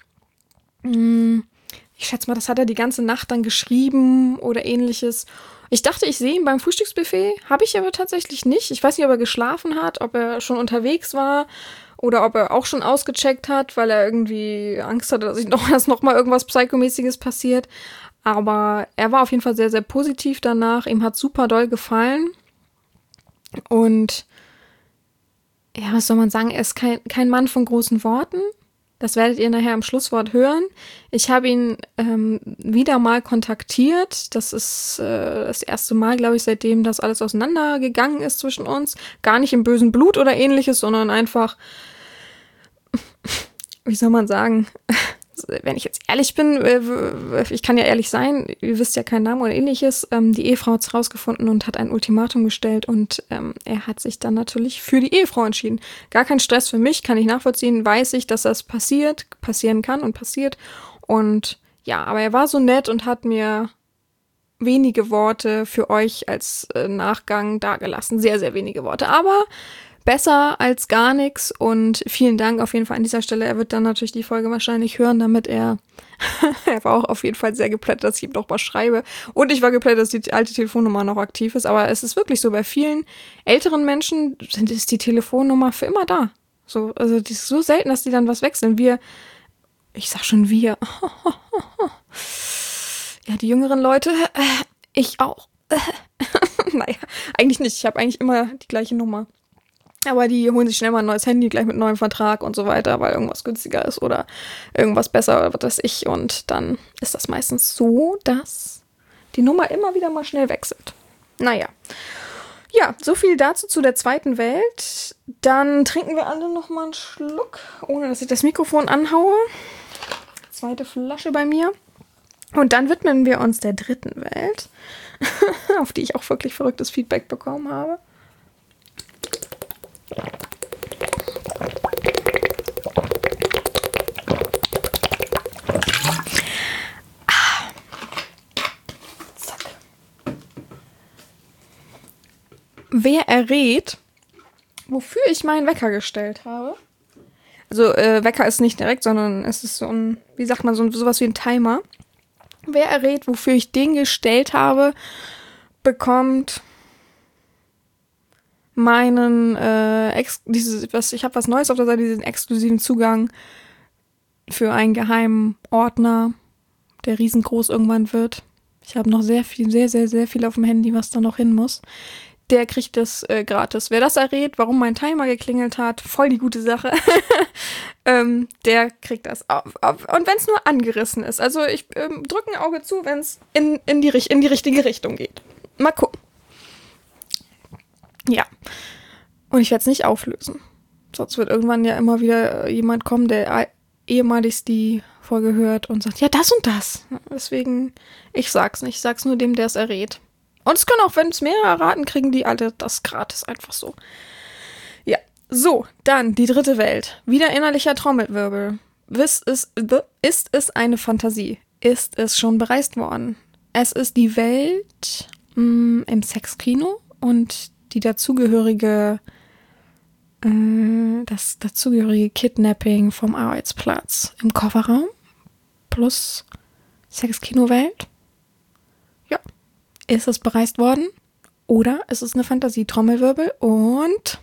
Ich schätze mal, das hat er die ganze Nacht dann geschrieben oder ähnliches. Ich dachte, ich sehe ihn beim Frühstücksbuffet, habe ich aber tatsächlich nicht. Ich weiß nicht, ob er geschlafen hat, ob er schon unterwegs war oder ob er auch schon ausgecheckt hat, weil er irgendwie Angst hatte, dass noch mal irgendwas Psychomäßiges passiert. Aber er war auf jeden Fall sehr, sehr positiv danach. Ihm hat super doll gefallen. Und ja, was soll man sagen? Er ist kein Mann von großen Worten. Das werdet ihr nachher im Schlusswort hören. Ich habe ihn wieder mal kontaktiert. Das ist das erste Mal, glaube ich, seitdem das alles auseinandergegangen ist zwischen uns. Gar nicht im bösen Blut oder ähnliches, sondern einfach, wie soll man sagen, wenn ich jetzt ehrlich bin, ich kann ja ehrlich sein, ihr wisst ja keinen Namen oder ähnliches, die Ehefrau hat es rausgefunden und hat ein Ultimatum gestellt und er hat sich dann natürlich für die Ehefrau entschieden. Gar kein Stress für mich, kann ich nachvollziehen, weiß ich, dass das passieren kann und passiert. Und ja, aber er war so nett und hat mir wenige Worte für euch als Nachgang dagelassen. Sehr, sehr wenige Worte, aber besser als gar nichts und vielen Dank auf jeden Fall an dieser Stelle. Er wird dann natürlich die Folge wahrscheinlich hören, damit er war auch auf jeden Fall sehr geplättet, dass ich ihm doch mal schreibe. Und ich war geplättet, dass die alte Telefonnummer noch aktiv ist. Aber es ist wirklich so, bei vielen älteren Menschen ist die Telefonnummer für immer da. So, also die ist so selten, dass die dann was wechseln. Ich sag schon wir. Ja, die jüngeren Leute, ich auch. Naja, eigentlich nicht. Ich habe eigentlich immer die gleiche Nummer. Aber die holen sich schnell mal ein neues Handy, gleich mit neuem Vertrag und so weiter, weil irgendwas günstiger ist oder irgendwas besser oder was weiß ich. Und dann ist das meistens so, dass die Nummer immer wieder mal schnell wechselt. Naja. Ja, so viel dazu zu der zweiten Welt. Dann trinken wir alle nochmal einen Schluck, ohne dass ich das Mikrofon anhaue. Zweite Flasche bei mir. Und dann widmen wir uns der dritten Welt, auf die ich auch wirklich verrücktes Feedback bekommen habe. Zack. Wer errät, wofür ich meinen Wecker gestellt habe? Also Wecker ist nicht direkt, sondern es ist so ein, wie sagt man, sowas wie ein Timer. Wer errät, wofür ich den gestellt habe, bekommt meinen ich habe was Neues auf der Seite, diesen exklusiven Zugang für einen geheimen Ordner, der riesengroß irgendwann wird. Ich habe noch sehr viel auf dem Handy, was da noch hin muss. Der kriegt das gratis. Wer das errät, warum mein Timer geklingelt hat, voll die gute Sache, der kriegt das. Und wenn es nur angerissen ist. Also ich drücke ein Auge zu, wenn es in die richtige Richtung geht. Mal gucken. Ja. Und ich werde es nicht auflösen. Sonst wird irgendwann ja immer wieder jemand kommen, der ehemalig die Folge hört und sagt, ja, das und das. Deswegen, ich sag's nicht. Ich sag's nur dem, der es errät. Und es können auch, wenn es mehrere erraten, kriegen die alle das gratis einfach so. Ja, so, dann die dritte Welt. Wieder innerlicher Trommelwirbel. Ist es eine Fantasie? Ist es schon bereist worden? Es ist die Welt im Sexkino und die dazugehörige das dazugehörige Kidnapping vom Arbeitsplatz im Kofferraum plus Sexkino-Welt. Ja. Ist es bereist worden? Oder ist es eine Fantasie-Trommelwirbel? Und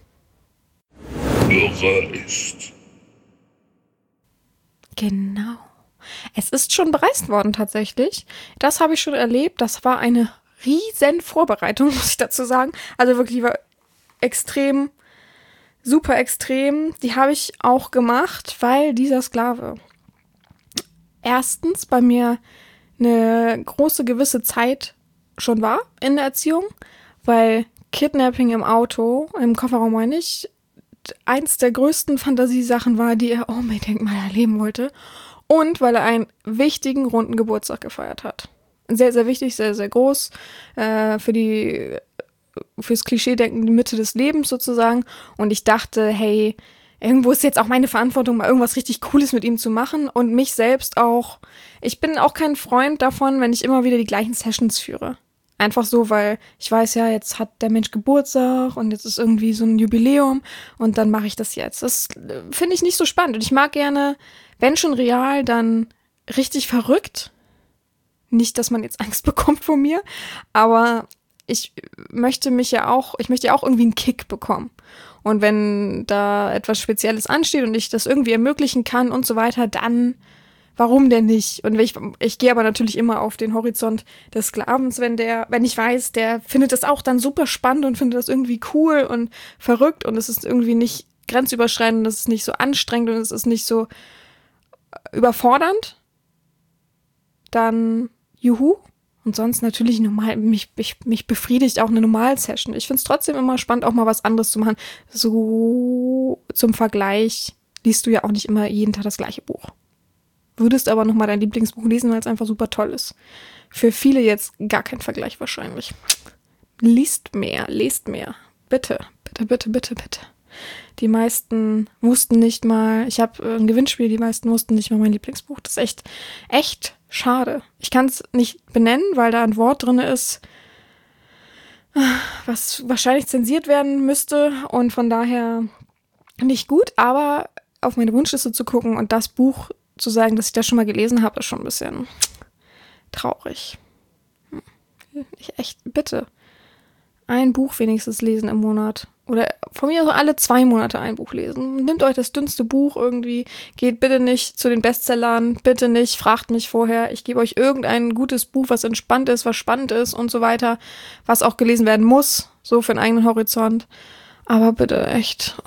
bereist. Genau. Es ist schon bereist worden tatsächlich. Das habe ich schon erlebt. Das war eine riesen Vorbereitung, muss ich dazu sagen. Also wirklich war extrem, super extrem. Die habe ich auch gemacht, weil dieser Sklave erstens bei mir eine große gewisse Zeit schon war in der Erziehung, weil Kidnapping im Auto, im Kofferraum meine ich, eins der größten Fantasiesachen war, die er unbedingt mal erleben wollte. Und weil er einen wichtigen, runden Geburtstag gefeiert hat. Sehr, sehr wichtig, sehr, sehr groß. Fürs Klischee-Denken die Mitte des Lebens sozusagen. Und ich dachte, hey, irgendwo ist jetzt auch meine Verantwortung, mal irgendwas richtig Cooles mit ihm zu machen. Und mich selbst auch. Ich bin auch kein Freund davon, wenn ich immer wieder die gleichen Sessions führe. Einfach so, weil ich weiß ja, jetzt hat der Mensch Geburtstag und jetzt ist irgendwie so ein Jubiläum und dann mache ich das jetzt. Das finde ich nicht so spannend. Und ich mag gerne, wenn schon real, dann richtig verrückt. Nicht, dass man jetzt Angst bekommt vor mir, aber ich möchte ja auch irgendwie einen Kick bekommen. Und wenn da etwas Spezielles ansteht und ich das irgendwie ermöglichen kann und so weiter, dann warum denn nicht? Und ich gehe aber natürlich immer auf den Horizont des Sklavens, wenn ich weiß, der findet das auch dann super spannend und findet das irgendwie cool und verrückt und es ist irgendwie nicht grenzüberschreitend und es ist nicht so anstrengend und es ist nicht so überfordernd, dann juhu. Und sonst natürlich normal, mich befriedigt auch eine Normal-Session. Ich finde es trotzdem immer spannend, auch mal was anderes zu machen. So zum Vergleich liest du ja auch nicht immer jeden Tag das gleiche Buch. Würdest aber nochmal dein Lieblingsbuch lesen, weil es einfach super toll ist. Für viele jetzt gar kein Vergleich wahrscheinlich. Lest mehr. Bitte, bitte, bitte, bitte, bitte. Die meisten wussten nicht mal, ich habe ein Gewinnspiel, die meisten wussten nicht mal mein Lieblingsbuch. Das ist echt schade. Ich kann es nicht benennen, weil da ein Wort drin ist, was wahrscheinlich zensiert werden müsste und von daher nicht gut, aber auf meine Wunschliste zu gucken und das Buch zu sagen, dass ich das schon mal gelesen habe, ist schon ein bisschen traurig. Echt, bitte. Ein Buch wenigstens lesen im Monat. Oder von mir so alle 2 Monate ein Buch lesen. Nehmt euch das dünnste Buch irgendwie. Geht bitte nicht zu den Bestsellern. Bitte nicht, fragt mich vorher. Ich gebe euch irgendein gutes Buch, was entspannt ist, was spannend ist und so weiter. Was auch gelesen werden muss. So für einen eigenen Horizont. Aber bitte, echt.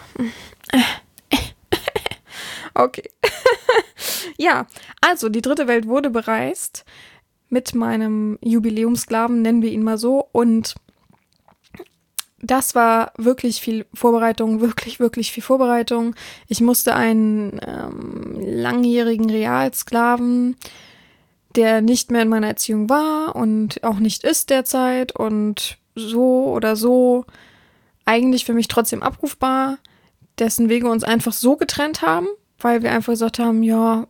Okay. Ja, also die dritte Welt wurde bereist mit meinem Jubiläumssklaven, nennen wir ihn mal so. Und Das war wirklich viel Vorbereitung, wirklich, wirklich viel Vorbereitung. Ich musste einen langjährigen Realsklaven, der nicht mehr in meiner Erziehung war und auch nicht ist derzeit und so oder so eigentlich für mich trotzdem abrufbar, dessen Wege uns einfach so getrennt haben, weil wir einfach gesagt haben, ja,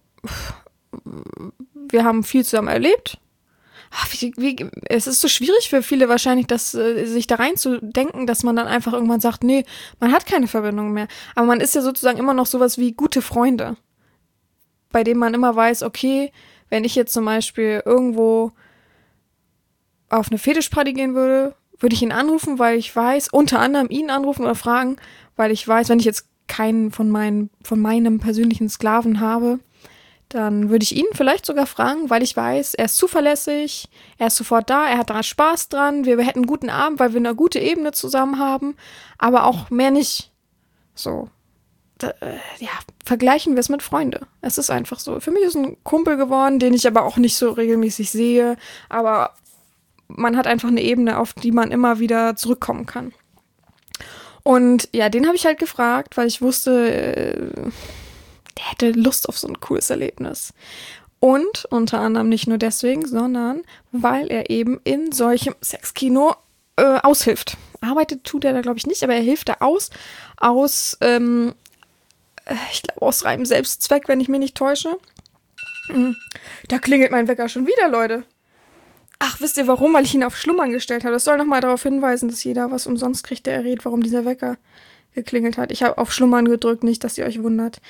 wir haben viel zusammen erlebt. Es ist so schwierig für viele wahrscheinlich, sich da reinzudenken, dass man dann einfach irgendwann sagt, nee, man hat keine Verbindung mehr. Aber man ist ja sozusagen immer noch sowas wie gute Freunde, bei denen man immer weiß, okay, wenn ich jetzt zum Beispiel irgendwo auf eine Fetischparty gehen würde, würde ich ihn anrufen, weil ich weiß, unter anderem ihn anrufen oder fragen, weil ich weiß, wenn ich jetzt keinen von meinem persönlichen Sklaven habe, dann würde ich ihn vielleicht sogar fragen, weil ich weiß, er ist zuverlässig, er ist sofort da, er hat da Spaß dran, wir hätten einen guten Abend, weil wir eine gute Ebene zusammen haben, aber auch mehr nicht. So, vergleichen wir es mit Freunde. Es ist einfach so. Für mich ist ein Kumpel geworden, den ich aber auch nicht so regelmäßig sehe, aber man hat einfach eine Ebene, auf die man immer wieder zurückkommen kann. Und ja, den habe ich halt gefragt, weil ich wusste, der hätte Lust auf so ein cooles Erlebnis. Und unter anderem nicht nur deswegen, sondern weil er eben in solchem Sexkino aushilft. Arbeitet tut er da, glaube ich, nicht, aber er hilft da aus ich glaube, aus reinem Selbstzweck, wenn ich mich nicht täusche. Da klingelt mein Wecker schon wieder, Leute. Ach, wisst ihr warum? Weil ich ihn auf Schlummern gestellt habe. Das soll nochmal darauf hinweisen, dass jeder was umsonst kriegt, der errät, warum dieser Wecker geklingelt hat. Ich habe auf Schlummern gedrückt, nicht, dass ihr euch wundert.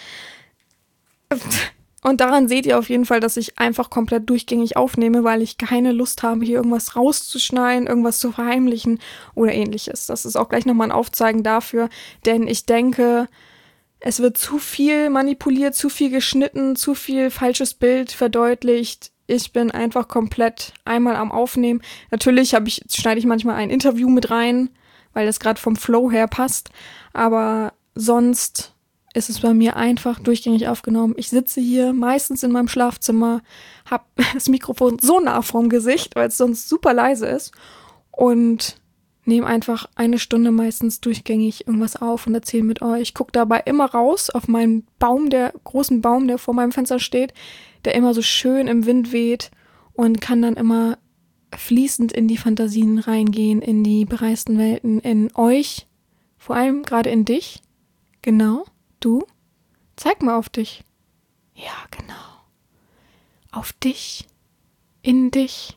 Und daran seht ihr auf jeden Fall, dass ich einfach komplett durchgängig aufnehme, weil ich keine Lust habe, hier irgendwas rauszuschneiden, irgendwas zu verheimlichen oder ähnliches. Das ist auch gleich nochmal ein Aufzeigen dafür, denn ich denke, es wird zu viel manipuliert, zu viel geschnitten, zu viel falsches Bild verdeutlicht. Ich bin einfach komplett einmal am Aufnehmen. Natürlich schneide ich manchmal ein Interview mit rein, weil das gerade vom Flow her passt. Aber sonst ist es bei mir einfach durchgängig aufgenommen. Ich sitze hier meistens in meinem Schlafzimmer, habe das Mikrofon so nah vorm Gesicht, weil es sonst super leise ist und nehme einfach eine Stunde meistens durchgängig irgendwas auf und erzähle mit euch. Gucke dabei immer raus auf meinen großen Baum, der vor meinem Fenster steht, der immer so schön im Wind weht und kann dann immer fließend in die Fantasien reingehen, in die bereisten Welten, in euch, vor allem gerade in dich. Genau, du. Zeig mal auf dich. Ja, genau. Auf dich, in dich.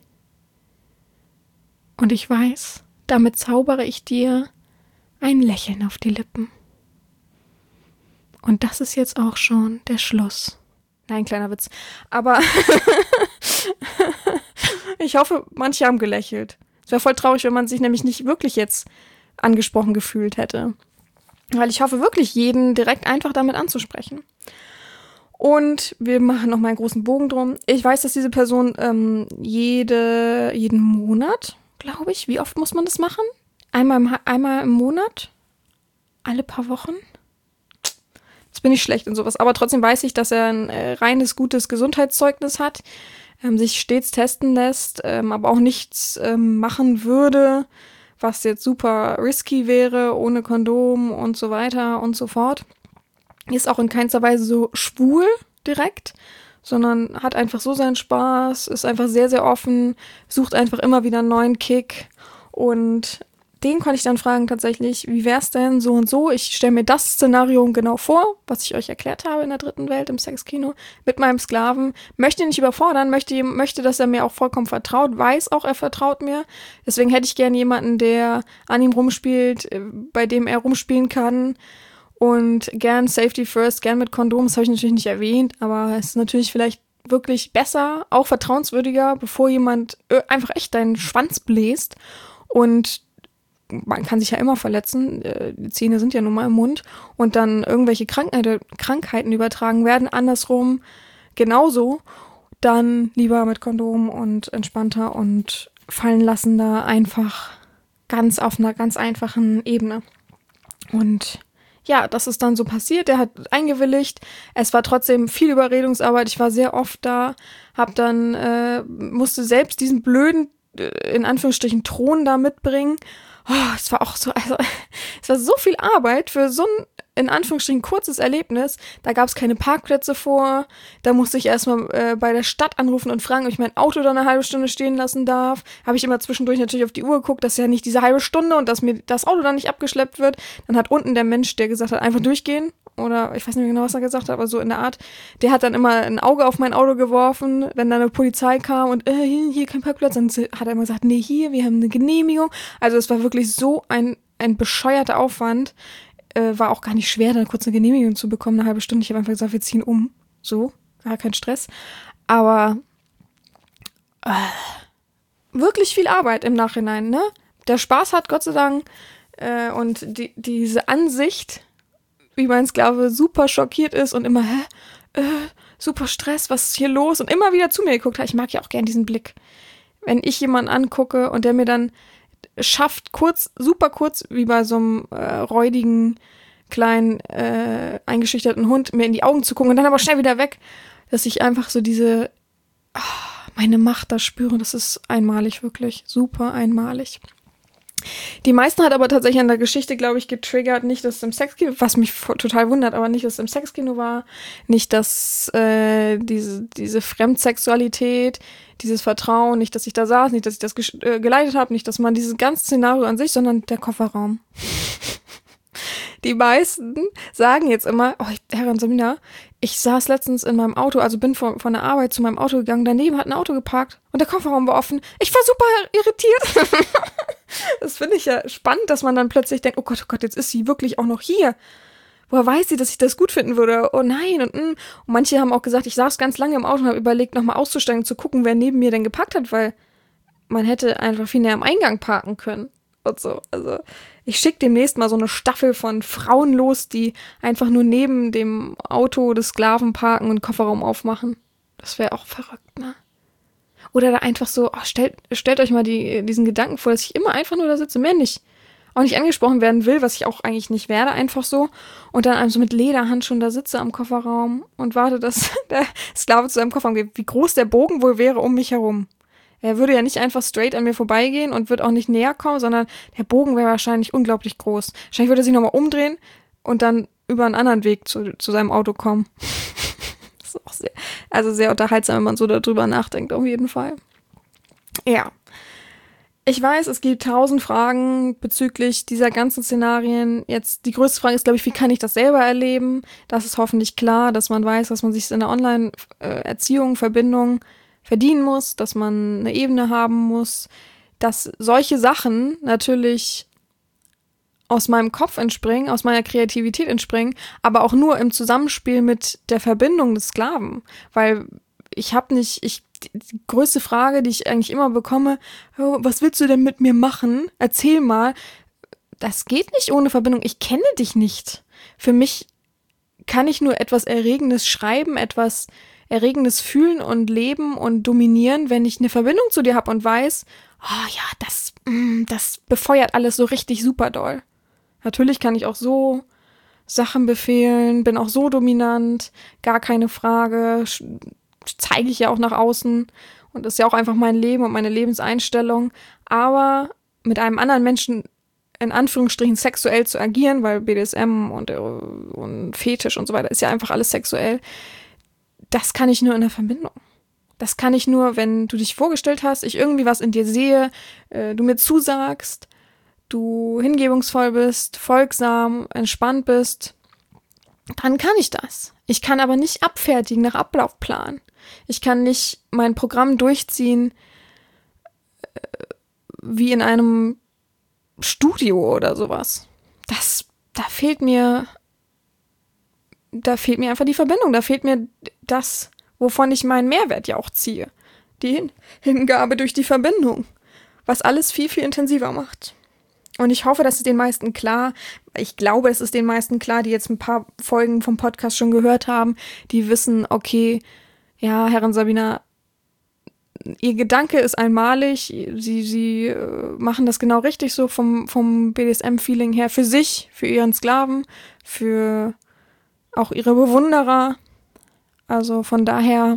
Und ich weiß, damit zaubere ich dir ein Lächeln auf die Lippen. Und das ist jetzt auch schon der Schluss. Nein, kleiner Witz. Aber ich hoffe, manche haben gelächelt. Es wäre voll traurig, wenn man sich nämlich nicht wirklich jetzt angesprochen gefühlt hätte. Weil ich hoffe wirklich, jeden direkt einfach damit anzusprechen. Und wir machen nochmal einen großen Bogen drum. Ich weiß, dass diese Person jeden Monat, glaube ich, wie oft muss man das machen? Einmal im Monat? Alle paar Wochen? Jetzt bin ich schlecht in sowas. Aber trotzdem weiß ich, dass er ein reines, gutes Gesundheitszeugnis hat, sich stets testen lässt, aber auch nichts machen würde, was jetzt super risky wäre, ohne Kondom und so weiter und so fort. Ist auch in keinster Weise so schwul direkt, sondern hat einfach so seinen Spaß, ist einfach sehr, sehr offen, sucht einfach immer wieder einen neuen Kick. Und den konnte ich dann fragen tatsächlich, wie wär's denn so und so? Ich stelle mir das Szenario genau vor, was ich euch erklärt habe in der dritten Welt im Sexkino, mit meinem Sklaven. Möchte ihn nicht überfordern, möchte, dass er mir auch vollkommen vertraut, weiß auch, er vertraut mir. Deswegen hätte ich gerne jemanden, der an ihm rumspielt, bei dem er rumspielen kann. Und gern Safety First, gern mit Kondom, das habe ich natürlich nicht erwähnt, aber es ist natürlich vielleicht wirklich besser, auch vertrauenswürdiger, bevor jemand einfach echt deinen Schwanz bläst. Und man kann sich ja immer verletzen, die Zähne sind ja nun mal im Mund und dann irgendwelche Krankheiten übertragen werden, andersrum genauso, dann lieber mit Kondom und entspannter und fallen lassender, einfach ganz auf einer ganz einfachen Ebene. Und ja, das ist dann so passiert, er hat eingewilligt, es war trotzdem viel Überredungsarbeit, ich war sehr oft da, musste selbst diesen blöden, in Anführungsstrichen, Thron da mitbringen, es war auch so, also es war so viel Arbeit für so ein, in Anführungsstrichen, kurzes Erlebnis. Da gab es keine Parkplätze vor. Da musste ich erstmal bei der Stadt anrufen und fragen, ob ich mein Auto da eine halbe Stunde stehen lassen darf. Habe ich immer zwischendurch natürlich auf die Uhr geguckt, dass ja nicht diese halbe Stunde und dass mir das Auto dann nicht abgeschleppt wird. Dann hat unten der Mensch, der gesagt hat, einfach durchgehen. Oder ich weiß nicht mehr genau, was er gesagt hat, aber so in der Art. Der hat dann immer ein Auge auf mein Auto geworfen, wenn dann eine Polizei kam und hier kein Parkplatz. Dann hat er immer gesagt, nee, hier, wir haben eine Genehmigung. Also es war wirklich so ein bescheuerter Aufwand. War auch gar nicht schwer, dann kurz eine Genehmigung zu bekommen, eine halbe Stunde. Ich habe einfach gesagt, wir ziehen um. So, gar kein Stress. Aber wirklich viel Arbeit im Nachhinein, ne? Der Spaß hat, Gott sei Dank. Und diese Ansicht, wie mein Sklave super schockiert ist und immer, super Stress, was ist hier los? Und immer wieder zu mir geguckt hat. Ich mag ja auch gern diesen Blick. Wenn ich jemanden angucke und der mir dann schafft, super kurz, wie bei so einem räudigen, kleinen, eingeschüchterten Hund, mir in die Augen zu gucken und dann aber schnell wieder weg, dass ich einfach so meine Macht da spüre. Das ist einmalig, wirklich. Super einmalig. Die meisten hat aber tatsächlich an der Geschichte, glaube ich, getriggert, nicht, dass es im Sexkino, was mich total wundert, aber nicht, dass es im Sexkino war, nicht, dass diese Fremdsexualität, dieses Vertrauen, nicht, dass ich da saß, nicht, dass ich das geleitet habe, nicht, dass man dieses ganze Szenario an sich, sondern der Kofferraum. Die meisten sagen jetzt immer, Herrin Sabina, ich saß letztens in meinem Auto, also bin von der Arbeit zu meinem Auto gegangen, daneben hat ein Auto geparkt und der Kofferraum war offen. Ich war super irritiert. Das finde ich ja spannend, dass man dann plötzlich denkt, oh Gott, jetzt ist sie wirklich auch noch hier. Woher weiß sie, dass ich das gut finden würde? Oh nein. Und manche haben auch gesagt, ich saß ganz lange im Auto und habe überlegt, nochmal auszusteigen, zu gucken, wer neben mir denn geparkt hat, weil man hätte einfach viel näher am Eingang parken können. Und so. Also ich schicke demnächst mal so eine Staffel von Frauen los, die einfach nur neben dem Auto des Sklaven parken und Kofferraum aufmachen. Das wäre auch verrückt, ne? Oder da einfach so, stellt euch mal diesen Gedanken vor, dass ich immer einfach nur da sitze, mehr nicht. Auch nicht angesprochen werden will, was ich auch eigentlich nicht werde, einfach so. Und dann so mit Lederhandschuhen da sitze am Kofferraum und warte, dass der Sklave zu seinem Kofferraum geht. Wie groß der Bogen wohl wäre um mich herum. Er würde ja nicht einfach straight an mir vorbeigehen und wird auch nicht näher kommen, sondern der Bogen wäre wahrscheinlich unglaublich groß. Wahrscheinlich würde er sich nochmal umdrehen und dann über einen anderen Weg zu seinem Auto kommen. Das ist auch sehr unterhaltsam, wenn man so darüber nachdenkt, auf jeden Fall. Ja. Ich weiß, es gibt 1000 Fragen bezüglich dieser ganzen Szenarien. Jetzt die größte Frage ist, glaube ich, wie kann ich das selber erleben? Das ist hoffentlich klar, dass man weiß, dass man sich in der Online-Erziehung, Verbindung verdienen muss, dass man eine Ebene haben muss, dass solche Sachen natürlich aus meinem Kopf entspringen, aus meiner Kreativität entspringen, aber auch nur im Zusammenspiel mit der Verbindung des Sklaven. Weil die größte Frage, die ich eigentlich immer bekomme, was willst du denn mit mir machen? Erzähl mal. Das geht nicht ohne Verbindung. Ich kenne dich nicht. Für mich kann ich nur etwas Erregendes schreiben, etwas Erregendes fühlen und leben und dominieren, wenn ich eine Verbindung zu dir habe und weiß, das befeuert alles so richtig super doll. Natürlich kann ich auch so Sachen befehlen, bin auch so dominant, gar keine Frage, zeige ich ja auch nach außen und das ist ja auch einfach mein Leben und meine Lebenseinstellung, aber mit einem anderen Menschen in Anführungsstrichen sexuell zu agieren, weil BDSM und Fetisch und so weiter ist ja einfach alles sexuell, das kann ich nur in der Verbindung. Das kann ich nur, wenn du dich vorgestellt hast, ich irgendwie was in dir sehe, du mir zusagst, du hingebungsvoll bist, folgsam, entspannt bist, dann kann ich das. Ich kann aber nicht abfertigen nach Ablaufplan. Ich kann nicht mein Programm durchziehen wie in einem Studio oder sowas. Da fehlt mir einfach die Verbindung. Da fehlt mir das, wovon ich meinen Mehrwert ja auch ziehe. Die Hingabe durch die Verbindung. Was alles viel, viel intensiver macht. Und ich hoffe, das ist den meisten klar. Ich glaube, es ist den meisten klar, die jetzt ein paar Folgen vom Podcast schon gehört haben, die wissen, okay, ja, Herrin Sabina, ihr Gedanke ist einmalig, sie machen das genau richtig so vom BDSM-Feeling her für sich, für ihren Sklaven, für auch ihre Bewunderer. Also von daher,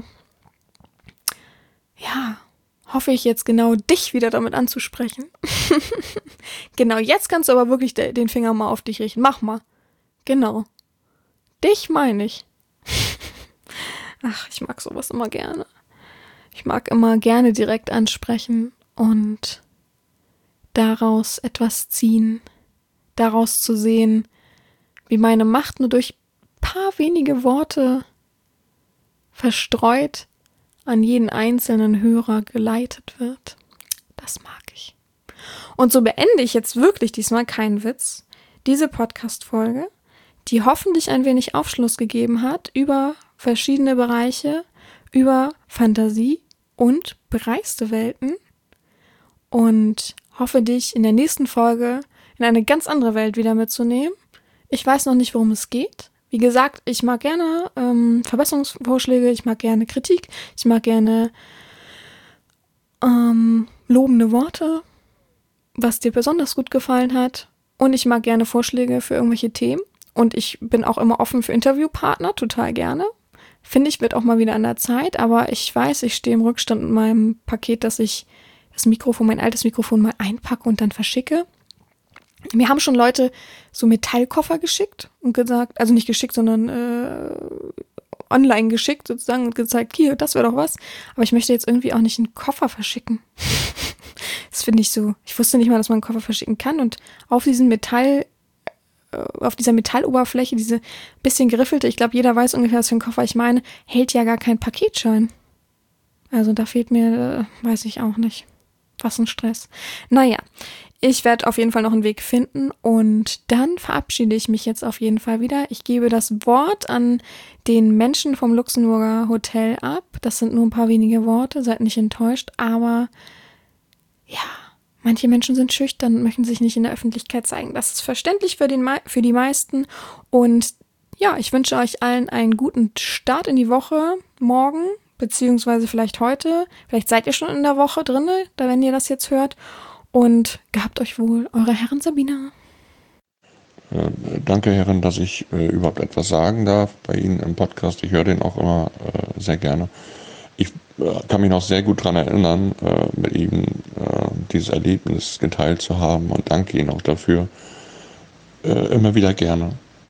ja, hoffe ich jetzt genau dich wieder damit anzusprechen. Genau, jetzt kannst du aber wirklich den Finger mal auf dich richten. Mach mal. Genau. Dich meine ich. Ach, ich mag sowas immer gerne. Ich mag immer gerne direkt ansprechen und daraus etwas ziehen. Daraus zu sehen, wie meine Macht nur durch paar wenige Worte verstreut an jeden einzelnen Hörer geleitet wird. Das mag ich. Und so beende ich jetzt wirklich diesmal keinen Witz, diese Podcast-Folge, die hoffentlich ein wenig Aufschluss gegeben hat über verschiedene Bereiche, über Fantasie und bereiste Welten und hoffe, dich in der nächsten Folge in eine ganz andere Welt wieder mitzunehmen. Ich weiß noch nicht, worum es geht. Wie gesagt, ich mag gerne Verbesserungsvorschläge, ich mag gerne Kritik, ich mag gerne lobende Worte, was dir besonders gut gefallen hat. Und ich mag gerne Vorschläge für irgendwelche Themen. Und ich bin auch immer offen für Interviewpartner, total gerne. Finde ich, wird auch mal wieder an der Zeit. Aber ich weiß, ich stehe im Rückstand mit meinem Paket, dass ich das Mikrofon, mein altes Mikrofon mal einpacke und dann verschicke. Mir haben schon Leute so Metallkoffer geschickt und gesagt, also nicht geschickt, sondern online geschickt sozusagen und gezeigt, hier, das wäre doch was. Aber ich möchte jetzt irgendwie auch nicht einen Koffer verschicken. Das finde ich so, ich wusste nicht mal, dass man einen Koffer verschicken kann. Und auf dieser Metalloberfläche, diese bisschen geriffelte, ich glaube, jeder weiß ungefähr, was für ein Koffer ich meine, hält ja gar kein Paketschein. Also da fehlt mir, weiß ich auch nicht. Was ein Stress. Naja, ich werde auf jeden Fall noch einen Weg finden und dann verabschiede ich mich jetzt auf jeden Fall wieder. Ich gebe das Wort an den Menschen vom Luxemburger Hotel ab. Das sind nur ein paar wenige Worte, seid nicht enttäuscht, aber ja, manche Menschen sind schüchtern und möchten sich nicht in der Öffentlichkeit zeigen. Das ist verständlich für die meisten und ja, ich wünsche euch allen einen guten Start in die Woche morgen, beziehungsweise vielleicht heute. Vielleicht seid ihr schon in der Woche drin, da wenn ihr das jetzt hört. Und gehabt euch wohl, eure Herren Sabina. Danke, Herren, dass ich überhaupt etwas sagen darf bei Ihnen im Podcast. Ich höre den auch immer sehr gerne. Ich kann mich noch sehr gut daran erinnern, mit Ihnen dieses Erlebnis geteilt zu haben und danke Ihnen auch dafür. Immer wieder gerne.